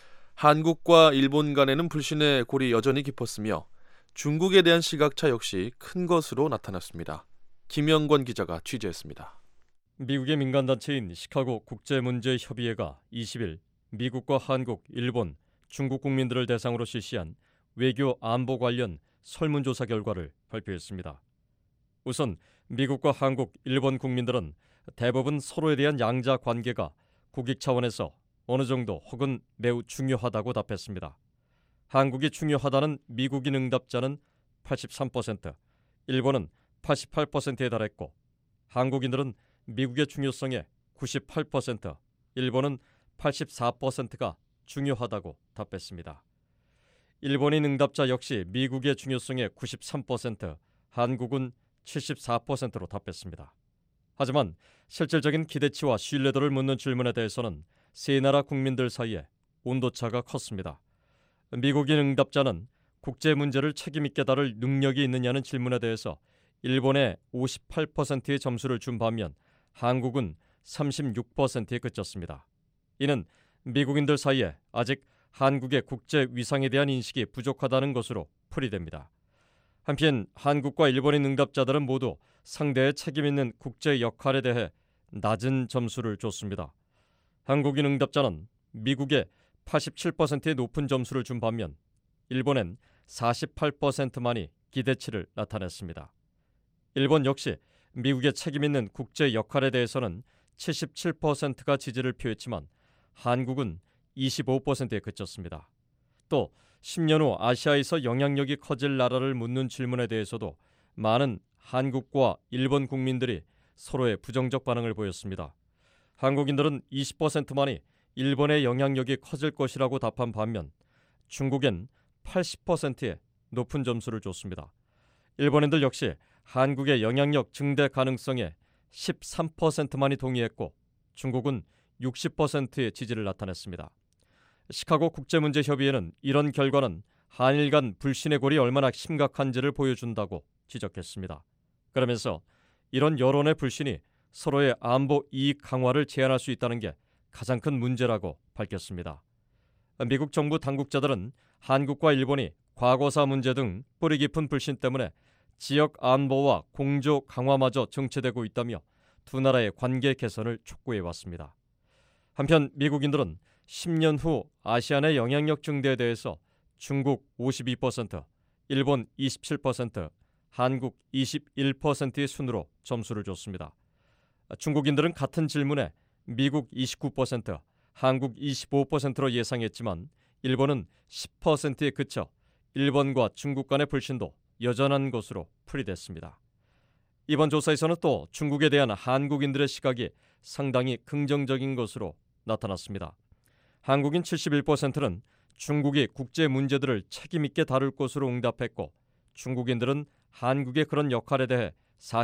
한국과 일본 간에는 불신의 골이 여전히 깊었으며 중국에 대한 시각차 역시 큰 것으로 나타났습니다. 김영권 기자가 취재했습니다. 미국의 민간단체인 시카고 국제문제협의회가 20일 미국과 한국, 일본, 중국 국민들을 대상으로 실시한 외교 안보 관련 설문조사 결과를 발표했습니다. 우선 미국과 한국, 일본 국민들은 대부분 서로에 대한 양자 관계가 국익 차원에서 어느 정도 혹은 매우 중요하다고 답했습니다. 한국이 중요하다는 미국인 응답자는 83%, 일본은 88%에 달했고 한국인들은 미국의 중요성에 98%, 일본은 84%가 중요하다고 답했습니다. 일본인 응답자 역시 미국의 중요성에 93%, 한국은 74%로 답했습니다. 하지만 실질적인 기대치와 신뢰도를 묻는 질문에 대해서는 세 나라 국민들 사이에 온도차가 컸습니다. 미국인 응답자는 국제 문제를 책임 있게 다룰 능력이 있느냐는 질문에 대해서 일본에 58%의 점수를 준 반면 한국은 36%에 그쳤습니다. 이는 미국인들 사이에 아직 한국의 국제 위상에 대한 인식이 부족하다는 것으로 풀이됩니다. 한편 한국과 일본인 응답자들은 모두 상대의 책임 있는 국제 역할에 대해 낮은 점수를 줬습니다. 한국인 응답자는 미국에 87%의 높은 점수를 준 반면 일본엔 48%만이 기대치를 나타냈습니다. 일본 역시 미국의 책임 있는 국제 역할에 대해서는 77%가 지지를 표했지만 한국은 25%에 그쳤습니다. 또 10년 후 아시아에서 영향력이 커질 나라를 묻는 질문에 대해서도 많은 한국과 일본 국민들이 서로의 부정적 반응을 보였습니다. 한국인들은 20%만이 일본의 영향력이 커질 것이라고 답한 반면 중국엔 80%의 높은 점수를 줬습니다. 일본인들 역시 한국의 영향력 증대 가능성에 13%만이 동의했고 중국은 60%의 지지를 나타냈습니다. 시카고 국제문제협의회는 이런 결과는 한일 간 불신의 골이 얼마나 심각한지를 보여준다고 지적했습니다. 그러면서 이런 여론의 불신이 서로의 안보 이익 강화를 제한할 수 있다는 게 가장 큰 문제라고 밝혔습니다. 미국 정부 당국자들은 한국과 일본이 과거사 문제 등 뿌리 깊은 불신 때문에 지역 안보와 공조 강화마저 정체되고 있다며 두 나라의 관계 개선을 촉구해왔습니다. 한편 미국인들은 10년 후 아시안의 영향력 증대에 대해서 중국 52%, 일본 27%, 한국 21%의 순으로 점수를 줬습니다. 중국인들은 같은 질문에 미국 29%, 한국 25%로 예상했지만 일본은 10%에 그쳐 일본과 중국 간의 불신도 여전한 것으로 풀이됐습니다. 이번 조사에서는 또 중국에 대한 한국인들의 시각이 상당히 긍정적인 것으로 나타났습니다. 한국인 71%는 중국이 국제 문제들을 책임 있게 다룰 것으로 응답했고 중국인들은 한국의 그런 역할에 대해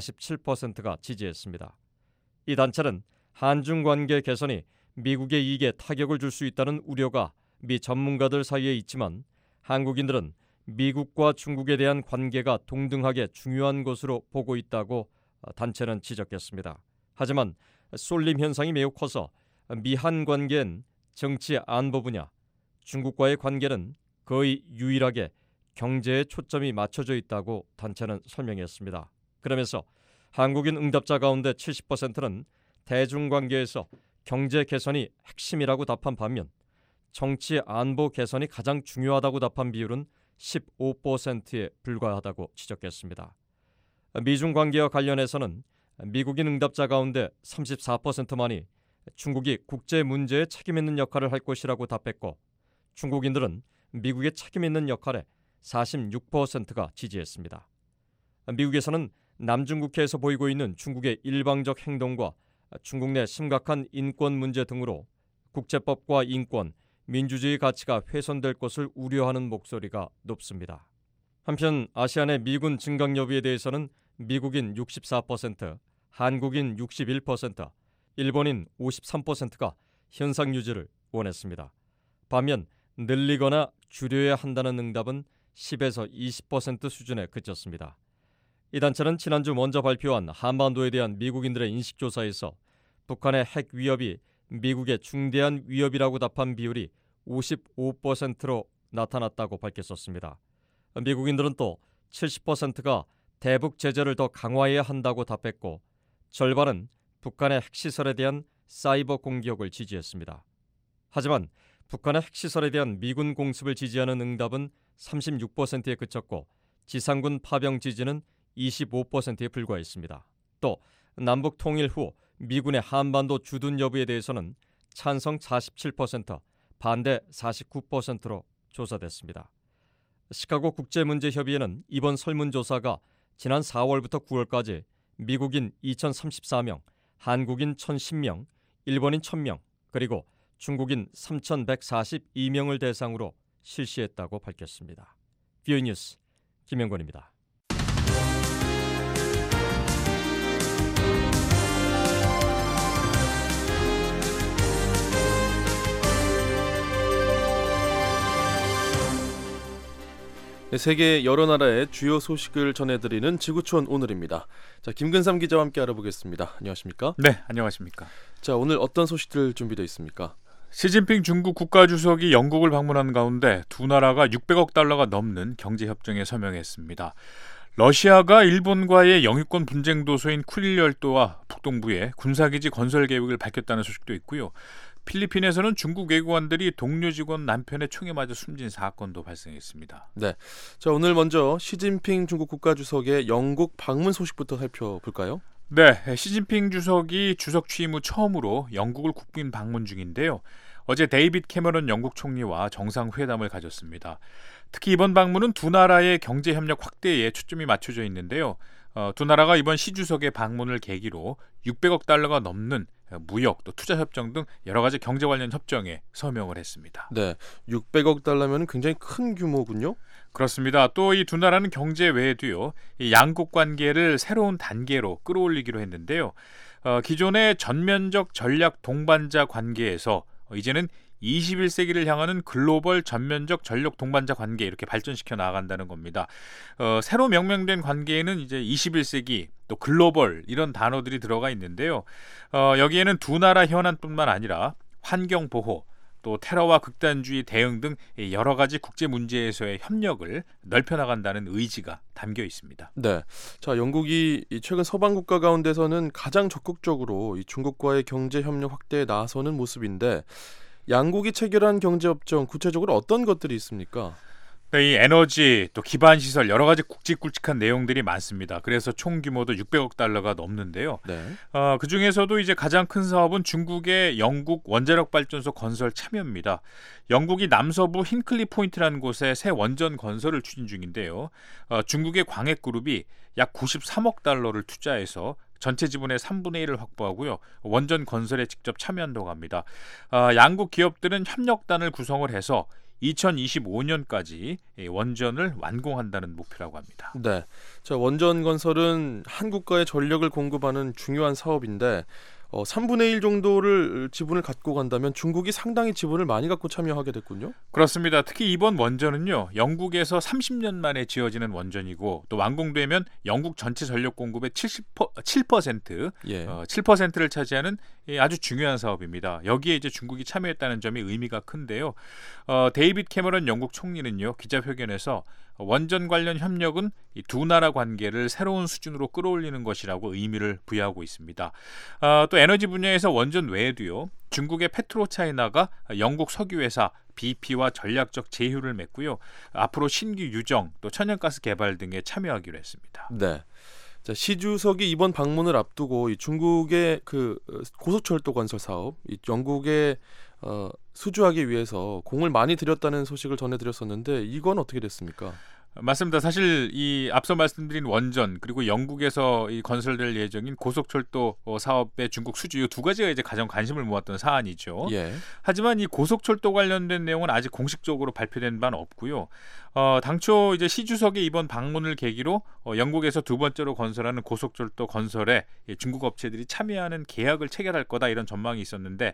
47%가 지지했습니다. 이 단체는 한중 관계 개선이 미국의 이익에 타격을 줄 수 있다는 우려가 미 전문가들 사이에 있지만 한국인들은 미국과 중국에 대한 관계가 동등하게 중요한 것으로 보고 있다고 단체는 지적했습니다. 하지만 쏠림 현상이 매우 커서 미한 관계엔 정치 안보 분야, 중국과의 관계는 거의 유일하게 경제에 초점이 맞춰져 있다고 단체는 설명했습니다. 그러면서 한국인 응답자 가운데 70%는 대중관계에서 경제 개선이 핵심이라고 답한 반면 정치 안보 개선이 가장 중요하다고 답한 비율은 15%에 불과하다고 지적했습니다. 미중 관계와 관련해서는 미국인 응답자 가운데 34%만이 중국이 국제 문제에 책임 있는 역할을 할 것이라고 답했고 중국인들은 미국의 책임 있는 역할에 46%가 지지했습니다. 미국에서는 남중국해에서 보이고 있는 중국의 일방적 행동과 중국 내 심각한 인권 문제 등으로 국제법과 인권, 민주주의 가치가 훼손될 것을 우려하는 목소리가 높습니다. 한편 아시안의 미군 증강 여부에 대해서는 미국인 64%, 한국인 61%, 일본인 53%가 현상 유지를 원했습니다. 반면 늘리거나 줄여야 한다는 응답은 10에서 20% 수준에 그쳤습니다. 이 단체는 지난주 먼저 발표한 한반도에 대한 미국인들의 인식조사에서 북한의 핵 위협이 미국의 중대한 위협이라고 답한 비율이 55%로 나타났다고 밝혔었습니다. 미국인들은 또 70%가 대북 제재를 더 강화해야 한다고 답했고 절반은 북한의 핵시설에 대한 사이버 공격을 지지했습니다. 하지만 북한의 핵시설에 대한 미군 공습을 지지하는 응답은 36%에 그쳤고 지상군 파병 지지는 25%에 불과했습니다. 또 남북 통일 후 미군의 한반도 주둔 여부에 대해서는 찬성 47%, 반대 49%로 조사됐습니다. 시카고 국제문제협의회는 이번 설문조사가 지난 4월부터 9월까지 미국인 2,034명, 한국인 1,010명, 일본인 1,000명, 그리고 중국인 3,142명을 대상으로 실시했다고 밝혔습니다. VOA 뉴스 김영권입니다. 세계 여러 나라의 주요 소식을 전해드리는 지구촌 오늘입니다. 자, 김근삼 기자와 함께 알아보겠습니다. 안녕하십니까? 네, 안녕하십니까? 자, 오늘 어떤 소식들 준비되어 있습니까? 시진핑 중국 국가주석이 영국을 방문한 가운데 두 나라가 600억 달러가 넘는 경제협정에 서명했습니다. 러시아가 일본과의 영유권 분쟁 도소인 쿠릴 열도와 북동부에 군사기지 건설 계획을 밝혔다는 소식도 있고요. 필리핀에서는 중국 외교관들이 동료 직원 남편의 총에 맞아 숨진 사건도 발생했습니다. 네, 자 오늘 먼저 시진핑 중국 국가주석의 영국 방문 소식부터 살펴볼까요? 네, 시진핑 주석이 주석 취임 후 처음으로 영국을 국빈 방문 중인데요. 어제 데이빗 캐머런 영국 총리와 정상회담을 가졌습니다. 특히 이번 방문은 두 나라의 경제협력 확대에 초점이 맞춰져 있는데요. 두 나라가 이번 시 주석의 방문을 계기로 600억 달러가 넘는 무역, 또 투자 협정 등 여러 가지 경제 관련 협정에 서명을 했습니다. 네, 600억 달러면 굉장히 큰 규모군요. 그렇습니다. 또 이 두 나라는 경제 외에도요, 이 양국 관계를 새로운 단계로 끌어올리기로 했는데요. 기존의 전면적 전략 동반자 관계에서 이제는 21세기를 향하는 글로벌 전면적 전력 동반자 관계 이렇게 발전시켜 나아간다는 겁니다. 새로 명명된 관계에는 이제 21세기 또 글로벌 이런 단어들이 들어가 있는데요. 여기에는 두 나라 현안뿐만 아니라 환경 보호, 또 테러와 극단주의 대응 등 여러 가지 국제 문제에서의 협력을 넓혀 나간다는 의지가 담겨 있습니다. 네, 자 영국이 최근 서방 국가 가운데서는 가장 적극적으로 이 중국과의 경제 협력 확대에 나서는 모습인데. 양국이 체결한 경제협정 구체적으로 어떤 것들이 있습니까? 이 에너지 또 기반 시설 여러 가지 굵직굵직한 내용들이 많습니다. 그래서 총 규모도 600억 달러가 넘는데요. 네. 그 중에서도 이제 가장 큰 사업은 중국의 영국 원자력 발전소 건설 참여입니다. 영국이 남서부 힌클리 포인트라는 곳에 새 원전 건설을 추진 중인데요. 중국의 광핵그룹이 약 93억 달러를 투자해서 전체 지분의 3분의 1을 확보하고요. 원전 건설에 직접 참여한다고 합니다. 양국 기업들은 협력단을 구성을 해서 2025년까지 원전을 완공한다는 목표라고 합니다. 네, 자 원전 건설은 한국과의 전력을 공급하는 중요한 사업인데 3분의 1 정도를 지분을 갖고 간다면 중국이 상당히 지분을 많이 갖고 참여하게 됐군요. 그렇습니다. 특히 이번 원전은요, 영국에서 30년 만에 지어지는 원전이고 또 완공되면 영국 전체 전력 공급의 7%, 예. 7%를 차지하는 아주 중요한 사업입니다. 여기에 이제 중국이 참여했다는 점이 의미가 큰데요. 데이빗 캐머런 영국 총리는요, 기자회견에서 원전 관련 협력은 이 두 나라 관계를 새로운 수준으로 끌어올리는 것이라고 의미를 부여하고 있습니다. 또 에너지 분야에서 원전 외에도요, 중국의 페트로차이나가 영국 석유회사 BP와 전략적 제휴를 맺고요. 앞으로 신규 유정 또 천연가스 개발 등에 참여하기로 했습니다. 네. 자, 시 주석이 이번 방문을 앞두고 이 중국의 그 고속철도 건설 사업, 이 영국에 수주하기 위해서 공을 많이 들였다는 소식을 전해드렸었는데 이건 어떻게 됐습니까? 맞습니다. 사실 이 앞서 말씀드린 원전 그리고 영국에서 이 건설될 예정인 고속철도 사업의 중국 수주 이 두 가지가 이제 가장 관심을 모았던 사안이죠. 예. 하지만 이 고속철도 관련된 내용은 아직 공식적으로 발표된 바는 없고요. 당초 이제 시 주석의 이번 방문을 계기로 영국에서 두 번째로 건설하는 고속철도 건설에 중국 업체들이 참여하는 계약을 체결할 거다 이런 전망이 있었는데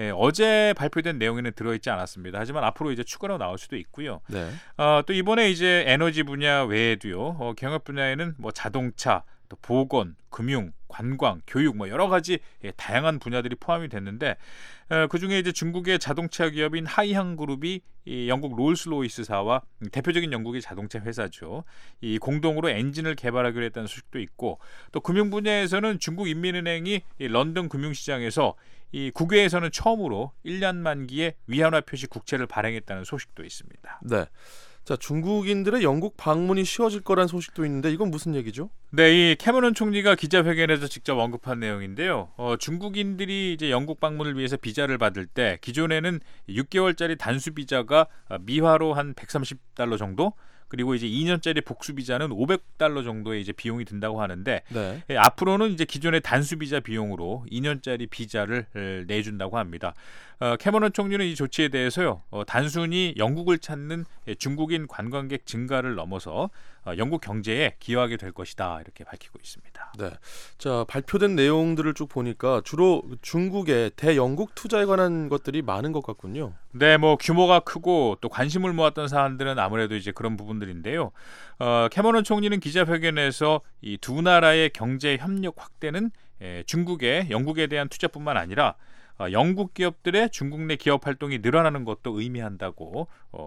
어제 발표된 내용에는 들어있지 않았습니다. 하지만 앞으로 이제 추가로 나올 수도 있고요. 네. 또 이번에 이제 에너지 분야 외에도요. 경협 분야에는 뭐 자동차, 또 보건, 금융, 관광, 교육 뭐 여러 가지 다양한 분야들이 포함이 됐는데 그중에 이제 중국의 자동차 기업인 하이항 그룹이 이 영국 롤스로이스사와 대표적인 영국의 자동차 회사죠. 이 공동으로 엔진을 개발하기로 했다는 소식도 있고 또 금융 분야에서는 중국 인민은행이 이 런던 금융시장에서 이 국외에서는 처음으로 1년 만기의 위안화 표시 국채를 발행했다는 소식도 있습니다. 네. 자, 중국인들의 영국 방문이 쉬워질 거란 소식도 있는데 이건 무슨 얘기죠? 네, 이 캐머런 총리가 기자회견에서 직접 언급한 내용인데요. 중국인들이 이제 영국 방문을 위해서 비자를 받을 때 기존에는 6개월짜리 단수 비자가 미화로 한 $130 정도, 그리고 이제 2년짜리 복수 비자는 $500 정도의 이제 비용이 든다고 하는데 네. 앞으로는 이제 기존의 단수 비자 비용으로 2년짜리 비자를 내준다고 합니다. 캐머런 총리는 이 조치에 대해서요. 단순히 영국을 찾는 중국인 관광객 증가를 넘어서 영국 경제에 기여하게 될 것이다 이렇게 밝히고 있습니다. 네. 자, 발표된 내용들을 쭉 보니까 주로 중국의 대영국 투자에 관한 것들이 많은 것 같군요. 네, 뭐 규모가 크고 또 관심을 모았던 사안들은 아무래도 이제 그런 부분들인데요. 캐머런 총리는 기자회견에서 이 두 나라의 경제 협력 확대는 중국의 영국에 대한 투자뿐만 아니라 영국 기업들의 중국 내 기업 활동이 늘어나는 것도 의미한다고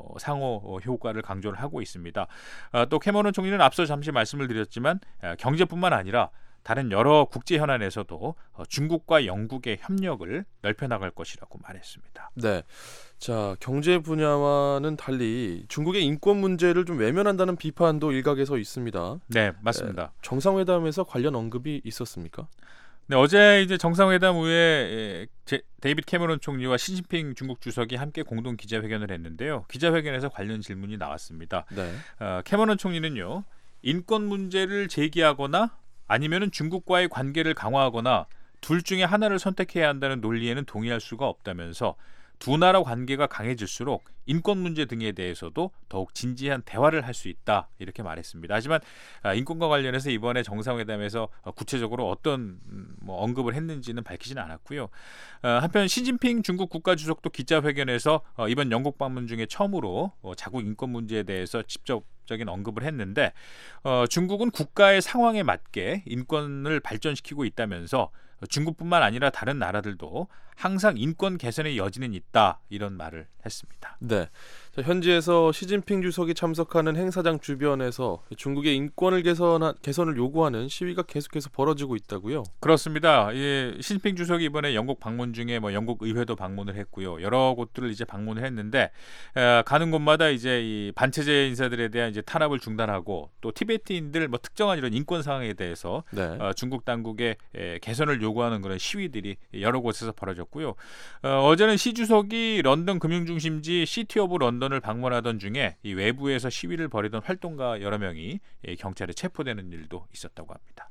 상호 효과를 강조를 하고 있습니다. 또 캐머런 총리는 앞서 잠시 말씀을 드렸지만 경제뿐만 아니라 다른 여러 국제 현안에서도 중국과 영국의 협력을 넓혀나갈 것이라고 말했습니다. 네. 자, 경제 분야와는 달리 중국의 인권 문제를 좀 외면한다는 비판도 일각에서 있습니다. 네, 맞습니다. 정상회담에서 관련 언급이 있었습니까? 네, 어제 이제 정상회담 후에 데이비드 캐머런 총리와 시진핑 중국 주석이 함께 공동 기자회견을 했는데요. 기자회견에서 관련 질문이 나왔습니다. 네. 캐머런 총리는요, 인권 문제를 제기하거나 아니면은 중국과의 관계를 강화하거나 둘 중에 하나를 선택해야 한다는 논리에는 동의할 수가 없다면서 두 나라 관계가 강해질수록 인권 문제 등에 대해서도 더욱 진지한 대화를 할 수 있다 이렇게 말했습니다. 하지만 인권과 관련해서 이번에 정상회담에서 구체적으로 어떤 언급을 했는지는 밝히지는 않았고요. 한편 시진핑 중국 국가주석도 기자회견에서 이번 영국 방문 중에 처음으로 자국 인권 문제에 대해서 직접적인 언급을 했는데 중국은 국가의 상황에 맞게 인권을 발전시키고 있다면서 중국뿐만 아니라 다른 나라들도 항상 인권 개선의 여지는 있다 이런 말을 했습니다. 네. 자, 현지에서 시진핑 주석이 참석하는 행사장 주변에서 중국의 인권을 개선을 요구하는 시위가 계속해서 벌어지고 있다고요? 그렇습니다. 예, 시진핑 주석이 이번에 영국 방문 중에 영국 의회도 방문을 했고요. 여러 곳들을 이제 방문을 했는데 가는 곳마다 이제 이 반체제 인사들에 대한 이제 탄압을 중단하고 또 티베트인들 특정한 이런 인권 상황에 대해서 네. 중국 당국의 개선을 요구하는 그런 시위들이 여러 곳에서 벌어졌고요. 어제는 시 주석이 런던 금융중심지 시티 오브 런던을 방문하던 중에 이 외부에서 시위를 벌이던 활동가 여러 명이 경찰에 체포되는 일도 있었다고 합니다.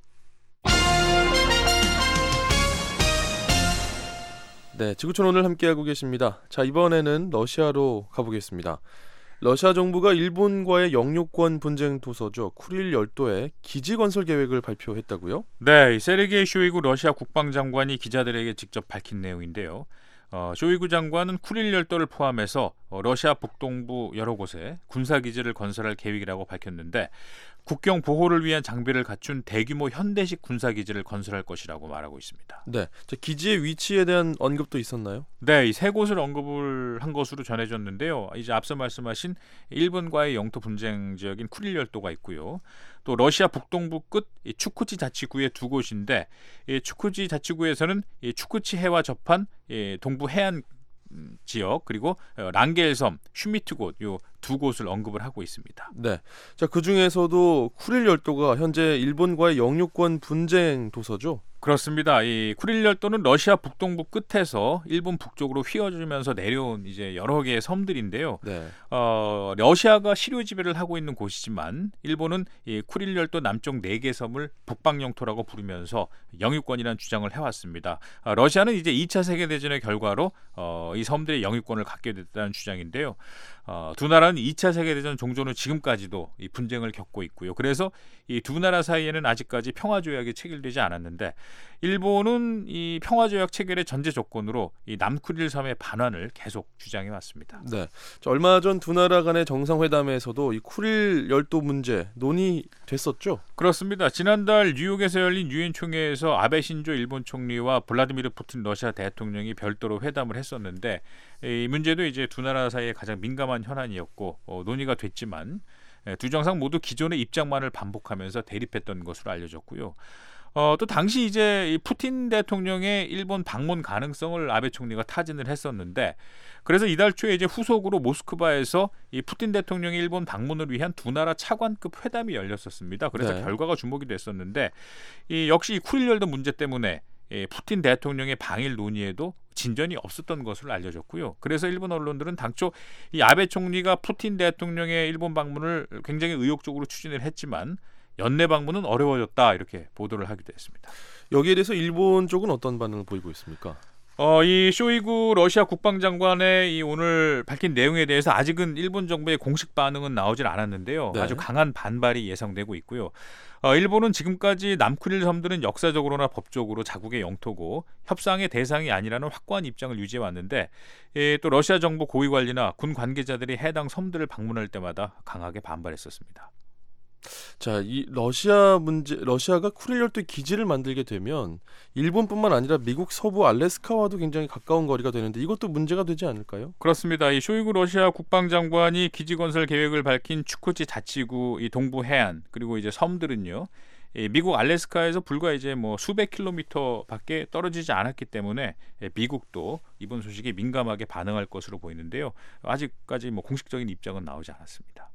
네, 지구촌 오늘 함께하고 계십니다. 자, 이번에는 러시아로 가보겠습니다. 러시아 정부가 일본과의 영유권 분쟁 도서죠. 쿠릴 열도에 기지 건설 계획을 발표했다고요? 네, 세르게이 쇼이구 러시아 국방장관이 기자들에게 직접 밝힌 내용인데요. 쇼이구 장관은 쿠릴 열도를 포함해서 러시아 북동부 여러 곳에 군사기지를 건설할 계획이라고 밝혔는데 국경 보호를 위한 장비를 갖춘 대규모 현대식 군사기지를 건설할 것이라고 말하고 있습니다. 네, 기지의 위치에 대한 언급도 있었나요? 네, 이 세 곳을 언급을 한 것으로 전해졌는데요. 이제 앞서 말씀하신 일본과의 영토 분쟁 지역인 쿠릴 열도가 있고요. 또 러시아 북동부 끝 추쿠치 자치구의 두 곳인데 이 추쿠치 자치구에서는 이 추쿠치 해와 접한 동부 해안 지역 그리고 랑겔섬, 슈미트곳 요 두 곳을 언급을 하고 있습니다. 네. 자, 그 중에서도 쿠릴 열도가 현재 일본과의 영유권 분쟁 도서죠. 그렇습니다. 이 쿠릴 열도는 러시아 북동부 끝에서 일본 북쪽으로 휘어지면서 내려온 이제 여러 개의 섬들인데요. 네. 러시아가 시료 지배를 하고 있는 곳이지만 일본은 이 쿠릴 열도 남쪽 4개 섬을 북방 영토라고 부르면서 영유권이라는 주장을 해왔습니다. 러시아는 이제 2차 세계 대전의 결과로 이 섬들의 영유권을 갖게 됐다는 주장인데요. 두 나라는 2차 세계 대전 종전 후 지금까지도 이 분쟁을 겪고 있고요. 그래서 이 두 나라 사이에는 아직까지 평화 조약이 체결되지 않았는데 일본은 이 평화 조약 체결의 전제 조건으로 이 남쿠릴 섬의 반환을 계속 주장해 왔습니다. 네. 자, 얼마 전 두 나라 간의 정상회담에서도 이 쿠릴 열도 문제 논의됐었죠. 그렇습니다. 지난달 뉴욕에서 열린 유엔 총회에서 아베 신조 일본 총리와 블라디미르 푸틴 러시아 대통령이 별도로 회담을 했었는데 이 문제도 이제 두 나라 사이에 가장 민감한 현안이었고 논의가 됐지만 두 정상 모두 기존의 입장만을 반복하면서 대립했던 것으로 알려졌고요. 또 당시 이제 이 푸틴 대통령의 일본 방문 가능성을 아베 총리가 타진을 했었는데 그래서 이달 초에 이제 후속으로 모스크바에서 이 푸틴 대통령의 일본 방문을 위한 두 나라 차관급 회담이 열렸었습니다. 그래서 네. 결과가 주목이 됐었는데 역시 이 쿠릴 열도 문제 때문에 푸틴 대통령의 방일 논의에도 진전이 없었던 것으로 알려졌고요. 그래서 일본 언론들은 당초 이 아베 총리가 푸틴 대통령의 일본 방문을 굉장히 의욕적으로 추진을 했지만 연내 방문은 어려워졌다 이렇게 보도를 하기도 했습니다. 여기에 대해서 일본 쪽은 어떤 반응을 보이고 있습니까? 이 쇼이구 러시아 국방장관의 이 오늘 밝힌 내용에 대해서 아직은 일본 정부의 공식 반응은 나오질 않았는데요. 네. 아주 강한 반발이 예상되고 있고요. 일본은 지금까지 남쿠릴 섬들은 역사적으로나 법적으로 자국의 영토고 협상의 대상이 아니라는 확고한 입장을 유지해 왔는데 또 러시아 정부 고위 관리나 군 관계자들이 해당 섬들을 방문할 때마다 강하게 반발했었습니다. 자, 이 러시아가 쿠릴 열도에 기지를 만들게 되면 일본뿐만 아니라 미국 서부 알래스카와도 굉장히 가까운 거리가 되는데 이것도 문제가 되지 않을까요? 그렇습니다. 이 쇼이구 러시아 국방장관이 기지 건설 계획을 밝힌 추코치 자치구 이 동부 해안 그리고 이제 섬들은요. 미국 알래스카에서 불과 이제 뭐 수백 킬로미터밖에 떨어지지 않았기 때문에 미국도 이번 소식에 민감하게 반응할 것으로 보이는데요. 아직까지 뭐 공식적인 입장은 나오지 않았습니다.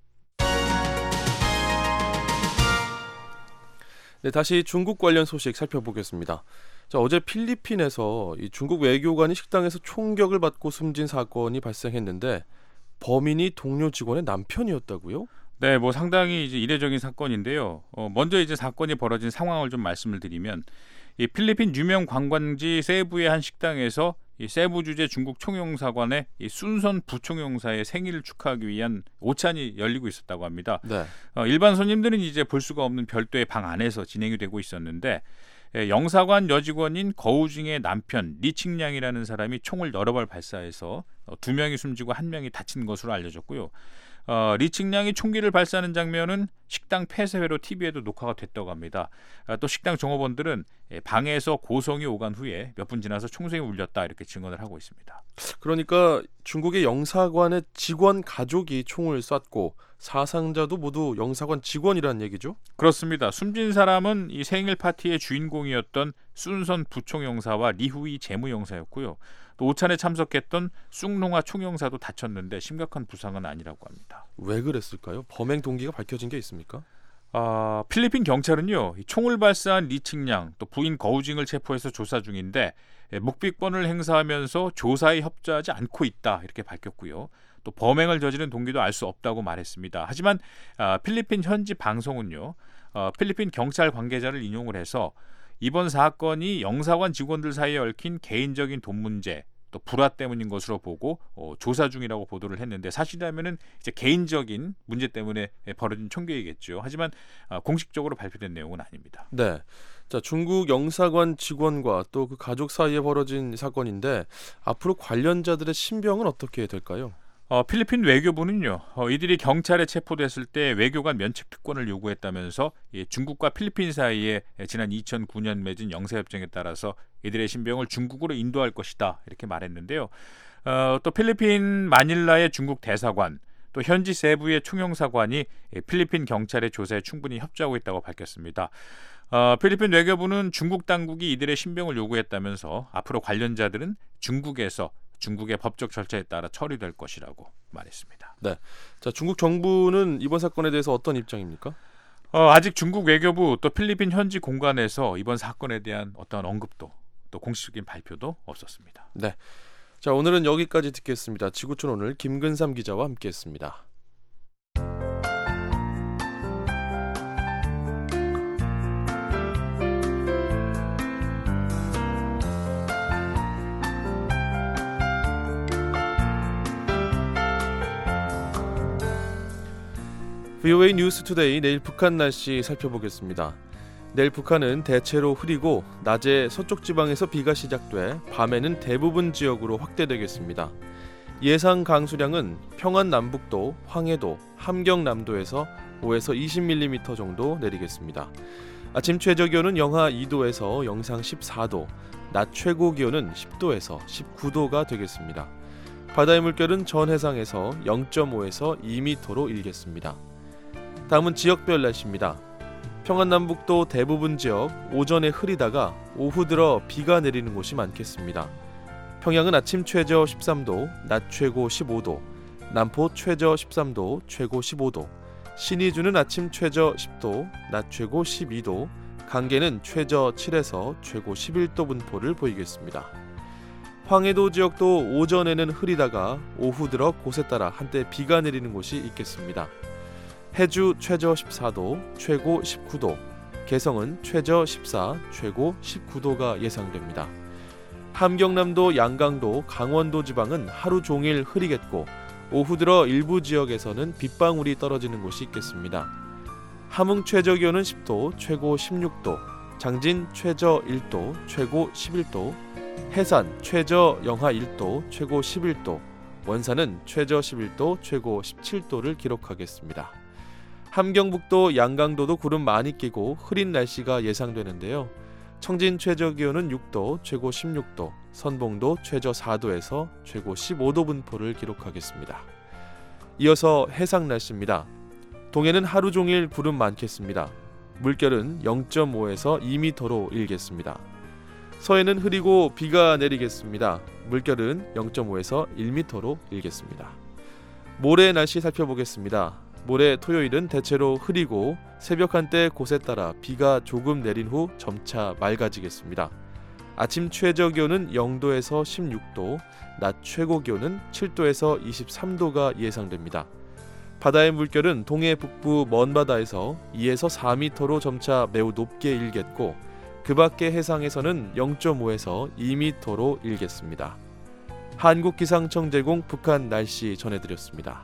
네, 다시 중국 관련 소식 살펴보겠습니다. 자, 어제 필리핀에서 이 중국 외교관이 식당에서 총격을 받고 숨진 사건이 발생했는데 범인이 동료 직원의 남편이었다고요? 네, 뭐 상당히 이제 이례적인 사건인데요. 먼저 이제 사건이 벌어진 상황을 좀 말씀을 드리면 이 필리핀 유명 관광지 세부의 한 식당에서 이 세부 주재 중국 총영사관의 이 순선 부총영사의 생일을 축하하기 위한 오찬이 열리고 있었다고 합니다. 네. 일반 손님들은 이제 볼 수가 없는 별도의 방 안에서 진행이 되고 있었는데 영사관 여직원인 거우징의 남편 리칭량이라는 사람이 총을 여러 발 발사해서 2명이 숨지고 1명이 다친 것으로 알려졌고요. 리칭량이 총기를 발사하는 장면은 식당 폐쇄회로 TV에도 녹화가 됐다고 합니다. 또 식당 종업원들은 방에서 고성이 오간 후에 몇 분 지나서 총성이 울렸다 이렇게 증언을 하고 있습니다. 그러니까 중국의 영사관의 직원 가족이 총을 쐈고 사상자도 모두 영사관 직원이라는 얘기죠? 그렇습니다. 숨진 사람은 이 생일 파티의 주인공이었던 순선 부총영사와 리후이 재무영사였고요. 또 오찬에 참석했던 쑥농아 총영사도 다쳤는데 심각한 부상은 아니라고 합니다. 왜 그랬을까요? 범행 동기가 밝혀진 게 있습니까? 필리핀 경찰은요, 총을 발사한 리칭량 또 부인 거우징을 체포해서 조사 중인데 묵비권을 행사하면서 조사에 협조하지 않고 있다 이렇게 밝혔고요. 또 범행을 저지른 동기도 알 수 없다고 말했습니다. 하지만 필리핀 현지 방송은요, 필리핀 경찰 관계자를 인용을 해서 이번 사건이 영사관 직원들 사이에 얽힌 개인적인 돈 문제 또 불화 때문인 것으로 보고 조사 중이라고 보도를 했는데 사실이라면은 이제 개인적인 문제 때문에 벌어진 총격이겠죠. 하지만 공식적으로 발표된 내용은 아닙니다. 네. 자, 중국 영사관 직원과 또 그 가족 사이에 벌어진 사건인데 앞으로 관련자들의 신병은 어떻게 될까요? 필리핀 외교부는요, 이들이 경찰에 체포됐을 때 외교관 면책 특권을 요구했다면서 중국과 필리핀 사이에 지난 2009년 맺은 영사협정에 따라서 이들의 신병을 중국으로 인도할 것이다 이렇게 말했는데요. 또 필리핀 마닐라의 중국 대사관, 또 현지 세부의 총영사관이 필리핀 경찰의 조사에 충분히 협조하고 있다고 밝혔습니다. 필리핀 외교부는 중국 당국이 이들의 신병을 요구했다면서 앞으로 관련자들은 중국에서 중국의 법적 절차에 따라 처리될 것이라고 말했습니다. 네. 자, 중국 정부는 이번 사건에 대해서 어떤 입장입니까? 아직 중국 외교부 또 필리핀 현지 공관에서 이번 사건에 대한 어떤 언급도 또 공식적인 발표도 없었습니다. 네. 자, 오늘은 여기까지 듣겠습니다. 지구촌 오늘 김근삼 기자와 함께했습니다. VOA 뉴스 투데이 내일 북한 날씨 살펴보겠습니다. 내일 북한은 대체로 흐리고 낮에 서쪽 지방에서 비가 시작돼 밤에는 대부분 지역으로 확대되겠습니다. 예상 강수량은 평안 남북도, 황해도, 함경남도에서 5에서 20mm 정도 내리겠습니다. 아침 최저 기온은 영하 2도에서 영상 14도, 낮 최고 기온은 10도에서 19도가 되겠습니다. 바다의 물결은 전 해상에서 0.5에서 2m로 일겠습니다. 다음은 지역별 날씨입니다. 평안남북도 대부분 지역 오전에 흐리다가 오후 들어 비가 내리는 곳이 많겠습니다. 평양은 아침 최저 13도, 낮 최고 15도, 남포 최저 13도, 최고 15도, 신의주는 아침 최저 10도, 낮 최고 12도, 강계는 최저 7에서 최고 11도 분포를 보이겠습니다. 황해도 지역도 오전에는 흐리다가 오후 들어 곳에 따라 한때 비가 내리는 곳이 있겠습니다. 해주 최저 14도, 최고 19도, 개성은 최저 14, 최고 19도가 예상됩니다. 함경남도, 양강도, 강원도 지방은 하루 종일 흐리겠고 오후 들어 일부 지역에서는 빗방울이 떨어지는 곳이 있겠습니다. 함흥 최저 기온은 10도, 최고 16도, 장진 최저 1도, 최고 11도, 해산 최저 영하 1도, 최고 11도, 원산은 최저 11도, 최고 17도를 기록하겠습니다. 함경북도, 양강도도 구름 많이 끼고 흐린 날씨가 예상되는데요. 청진 최저 기온은 6도, 최고 16도, 선봉도 최저 4도에서 최고 15도 분포를 기록하겠습니다. 이어서 해상 날씨입니다. 동해는 하루 종일 구름 많겠습니다. 물결은 0.5에서 2m로 일겠습니다. 서해는 흐리고 비가 내리겠습니다. 물결은 0.5에서 1m로 일겠습니다. 모레 날씨 살펴보겠습니다. 모레 토요일은 대체로 흐리고 새벽 한때 곳에 따라 비가 조금 내린 후 점차 맑아지겠습니다. 아침 최저 기온은 0도에서 16도, 낮 최고 기온은 7도에서 23도가 예상됩니다. 바다의 물결은 동해 북부 먼 바다에서 2에서 4m로 점차 매우 높게 일겠고 그 밖의 해상에서는 0.5에서 2m로 일겠습니다. 한국기상청 제공 북한 날씨 전해드렸습니다.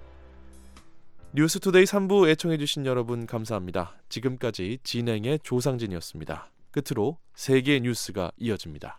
뉴스투데이 3부 애청해주신 여러분 감사합니다. 지금까지 진행의 조상진이었습니다. 끝으로 세계 뉴스가 이어집니다.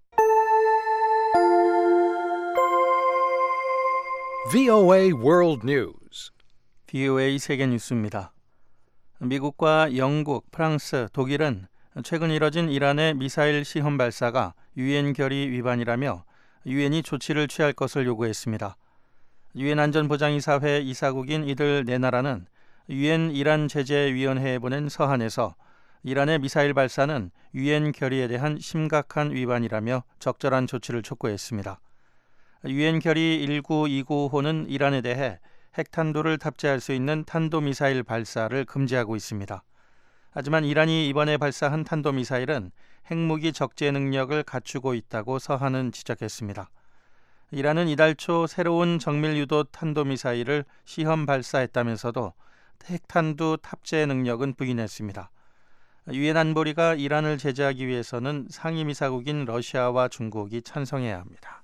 VOA World News. VOA 세계 뉴스입니다. 미국과 영국, 프랑스, 독일은 최근 이뤄진 이란의 미사일 시험 발사가 유엔 결의 위반이라며 유엔이 조치를 취할 것을 요구했습니다. 유엔 안전보장이사회 이사국인 이들 네 나라는 유엔 이란 제재위원회에 보낸 서한에서 이란의 미사일 발사는 유엔 결의에 대한 심각한 위반이라며 적절한 조치를 촉구했습니다. 유엔 결의 1929호는 이란에 대해 핵탄두를 탑재할 수 있는 탄도미사일 발사를 금지하고 있습니다. 하지만 이란이 이번에 발사한 탄도미사일은 핵무기 적재 능력을 갖추고 있다고 서한은 지적했습니다. 이란은 이달 초 새로운 정밀유도 탄도미사일을 시험 발사했다면서도 핵탄두 탑재 능력은 부인했습니다. 유엔 안보리가 이란을 제재하기 위해서는 상임이사국인 러시아와 중국이 찬성해야 합니다.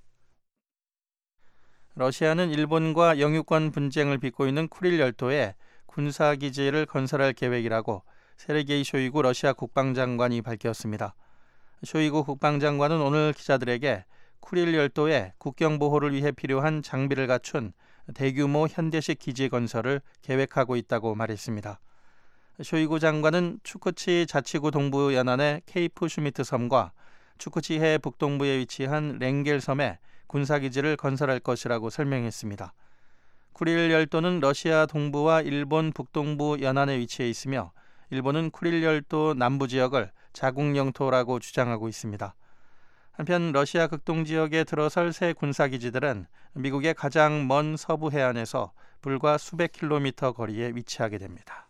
러시아는 일본과 영유권 분쟁을 빚고 있는 쿠릴 열도에 군사기지를 건설할 계획이라고 세르게이 쇼이구 러시아 국방장관이 밝혔습니다. 쇼이구 국방장관은 오늘 기자들에게 쿠릴 열도에 국경 보호를 위해 필요한 장비를 갖춘 대규모 현대식 기지 건설을 계획하고 있다고 말했습니다. 쇼이구 장관은 추코치 자치구 동부 연안의 케이프 슈미트 섬과 추코치해 북동부에 위치한 랭겔 섬에 군사기지를 건설할 것이라고 설명했습니다. 쿠릴 열도는 러시아 동부와 일본 북동부 연안에 위치해 있으며 일본은 쿠릴 열도 남부 지역을 자국 영토라고 주장하고 있습니다. 한편 러시아 극동 지역에 들어설 새 군사기지들은 미국의 가장 먼 서부 해안에서 불과 수백 킬로미터 거리에 위치하게 됩니다.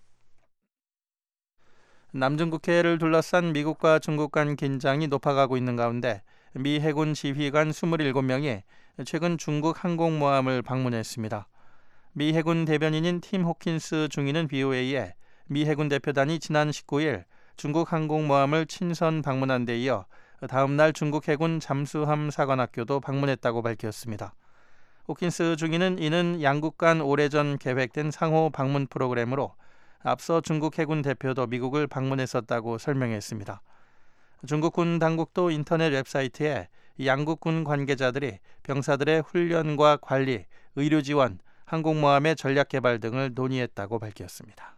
남중국해를 둘러싼 미국과 중국 간 긴장이 높아가고 있는 가운데 미 해군 지휘관 27명이 최근 중국 항공모함을 방문했습니다. 미 해군 대변인인 팀 호킨스 중위는 BOA에 미 해군 대표단이 지난 19일 중국 항공모함을 친선 방문한 데 이어 다음 날 중국 해군 잠수함 사관학교도 방문했다고 밝혔습니다. 호킨스 중위는 이는 양국 간 오래전 계획된 상호 방문 프로그램으로 앞서 중국 해군 대표도 미국을 방문했었다고 설명했습니다. 중국군 당국도 인터넷 웹사이트에 양국군 관계자들이 병사들의 훈련과 관리, 의료 지원, 항공모함의 전략 개발 등을 논의했다고 밝혔습니다.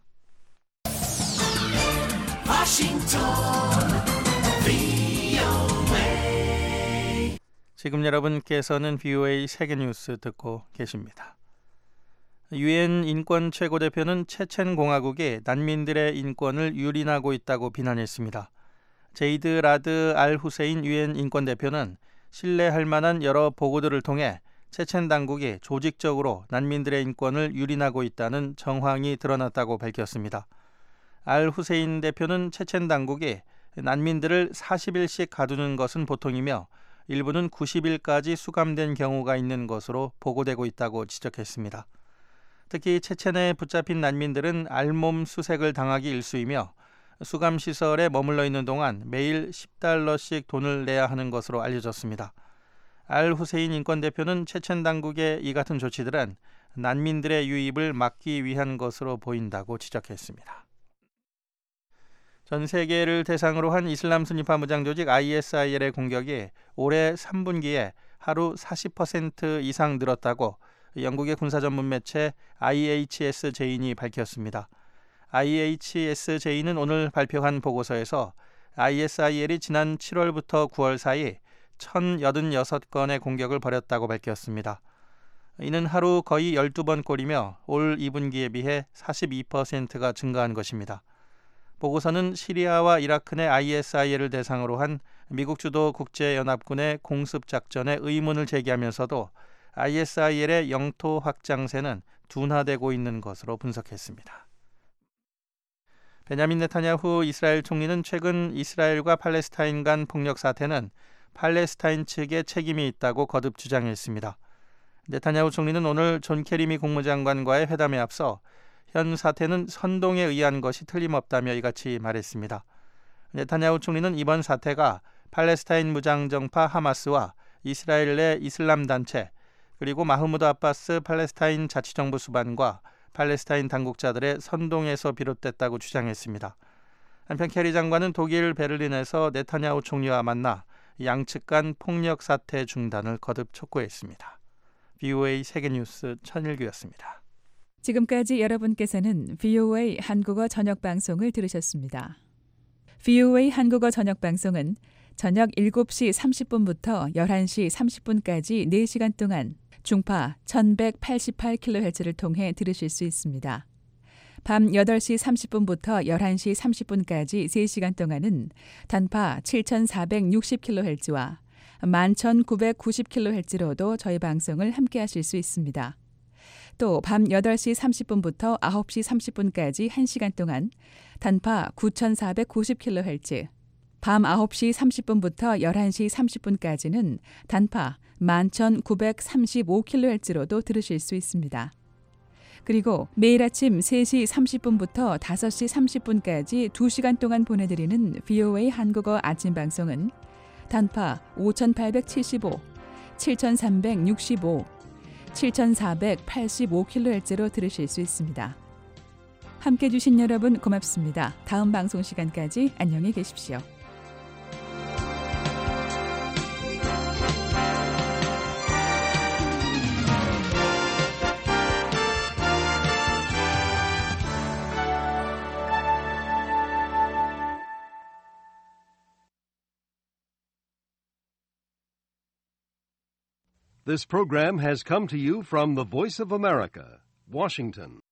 지금 여러분께서는 VOA 세계뉴스 듣고 계십니다. 유엔 인권 최고대표는 체첸공화국이 난민들의 인권을 유린하고 있다고 비난했습니다. 제이드 라드 알 후세인 유엔 인권대표는 신뢰할 만한 여러 보고들을 통해 체첸 당국이 조직적으로 난민들의 인권을 유린하고 있다는 정황이 드러났다고 밝혔습니다. 알 후세인 대표는 체첸 당국이 난민들을 40일씩 가두는 것은 보통이며 일부는 90일까지 수감된 경우가 있는 것으로 보고되고 있다고 지적했습니다. 특히 체첸에 붙잡힌 난민들은 알몸 수색을 당하기 일쑤이며 수감시설에 머물러 있는 동안 매일 $10씩 돈을 내야 하는 것으로 알려졌습니다. 알 후세인 인권대표는 체첸 당국의 이 같은 조치들은 난민들의 유입을 막기 위한 것으로 보인다고 지적했습니다. 전 세계를 대상으로 한 이슬람 순위파 무장 조직 ISIL의 공격이 올해 3분기에 하루 40% 이상 늘었다고 영국의 군사 전문 매체 IHSJ인이 밝혔습니다. IHSJ는 오늘 발표한 보고서에서 ISIL이 지난 7월부터 9월 사이 1,086건의 공격을 벌였다고 밝혔습니다. 이는 하루 거의 12번꼴이며 올 2분기에 비해 42%가 증가한 것입니다. 보고서는 시리아와 이라크 내 ISIL을 대상으로 한 미국 주도 국제연합군의 공습작전에 의문을 제기하면서도 ISIL의 영토 확장세는 둔화되고 있는 것으로 분석했습니다. 베냐민 네타냐후 이스라엘 총리는 최근 이스라엘과 팔레스타인 간 폭력 사태는 팔레스타인 측에 책임이 있다고 거듭 주장했습니다. 네타냐후 총리는 오늘 존 케리 미 국무장관과의 회담에 앞서 현 사태는 선동에 의한 것이 틀림없다며 이같이 말했습니다. 네타냐후 총리는 이번 사태가 팔레스타인 무장정파 하마스와 이스라엘 내 이슬람 단체 그리고 마흐무드 아바스 팔레스타인 자치정부 수반과 팔레스타인 당국자들의 선동에서 비롯됐다고 주장했습니다. 한편 케리 장관은 독일 베를린에서 네타냐후 총리와 만나 양측 간 폭력 사태 중단을 거듭 촉구했습니다. VOA 세계뉴스 천일규였습니다. 지금까지 여러분께서는 VOA 한국어 저녁 방송을 들으셨습니다. VOA 한국어 저녁 방송은 저녁 7시 30분부터 11시 30분까지 4시간 동안 중파 1188kHz를 통해 들으실 수 있습니다. 밤 8시 30분부터 11시 30분까지 3시간 동안은 단파 7460kHz와 11990kHz로도 저희 방송을 함께 하실 수 있습니다. 또 밤 8시 30분부터 9시 30분까지 1시간 동안 단파 9490kHz, 밤 9시 30분부터 11시 30분까지는 단파 11935kHz로도 들으실 수 있습니다. 그리고 매일 아침 3시 30분부터 5시 30분까지 2시간 동안 보내드리는 VOA 한국어 아침 방송은 단파 5875, 7365, 7485kHz로 들으실 수 있습니다. 함께해 주신 여러분 고맙습니다. 다음 방송 시간까지 안녕히 계십시오. This program has come to you from the Voice of America, Washington.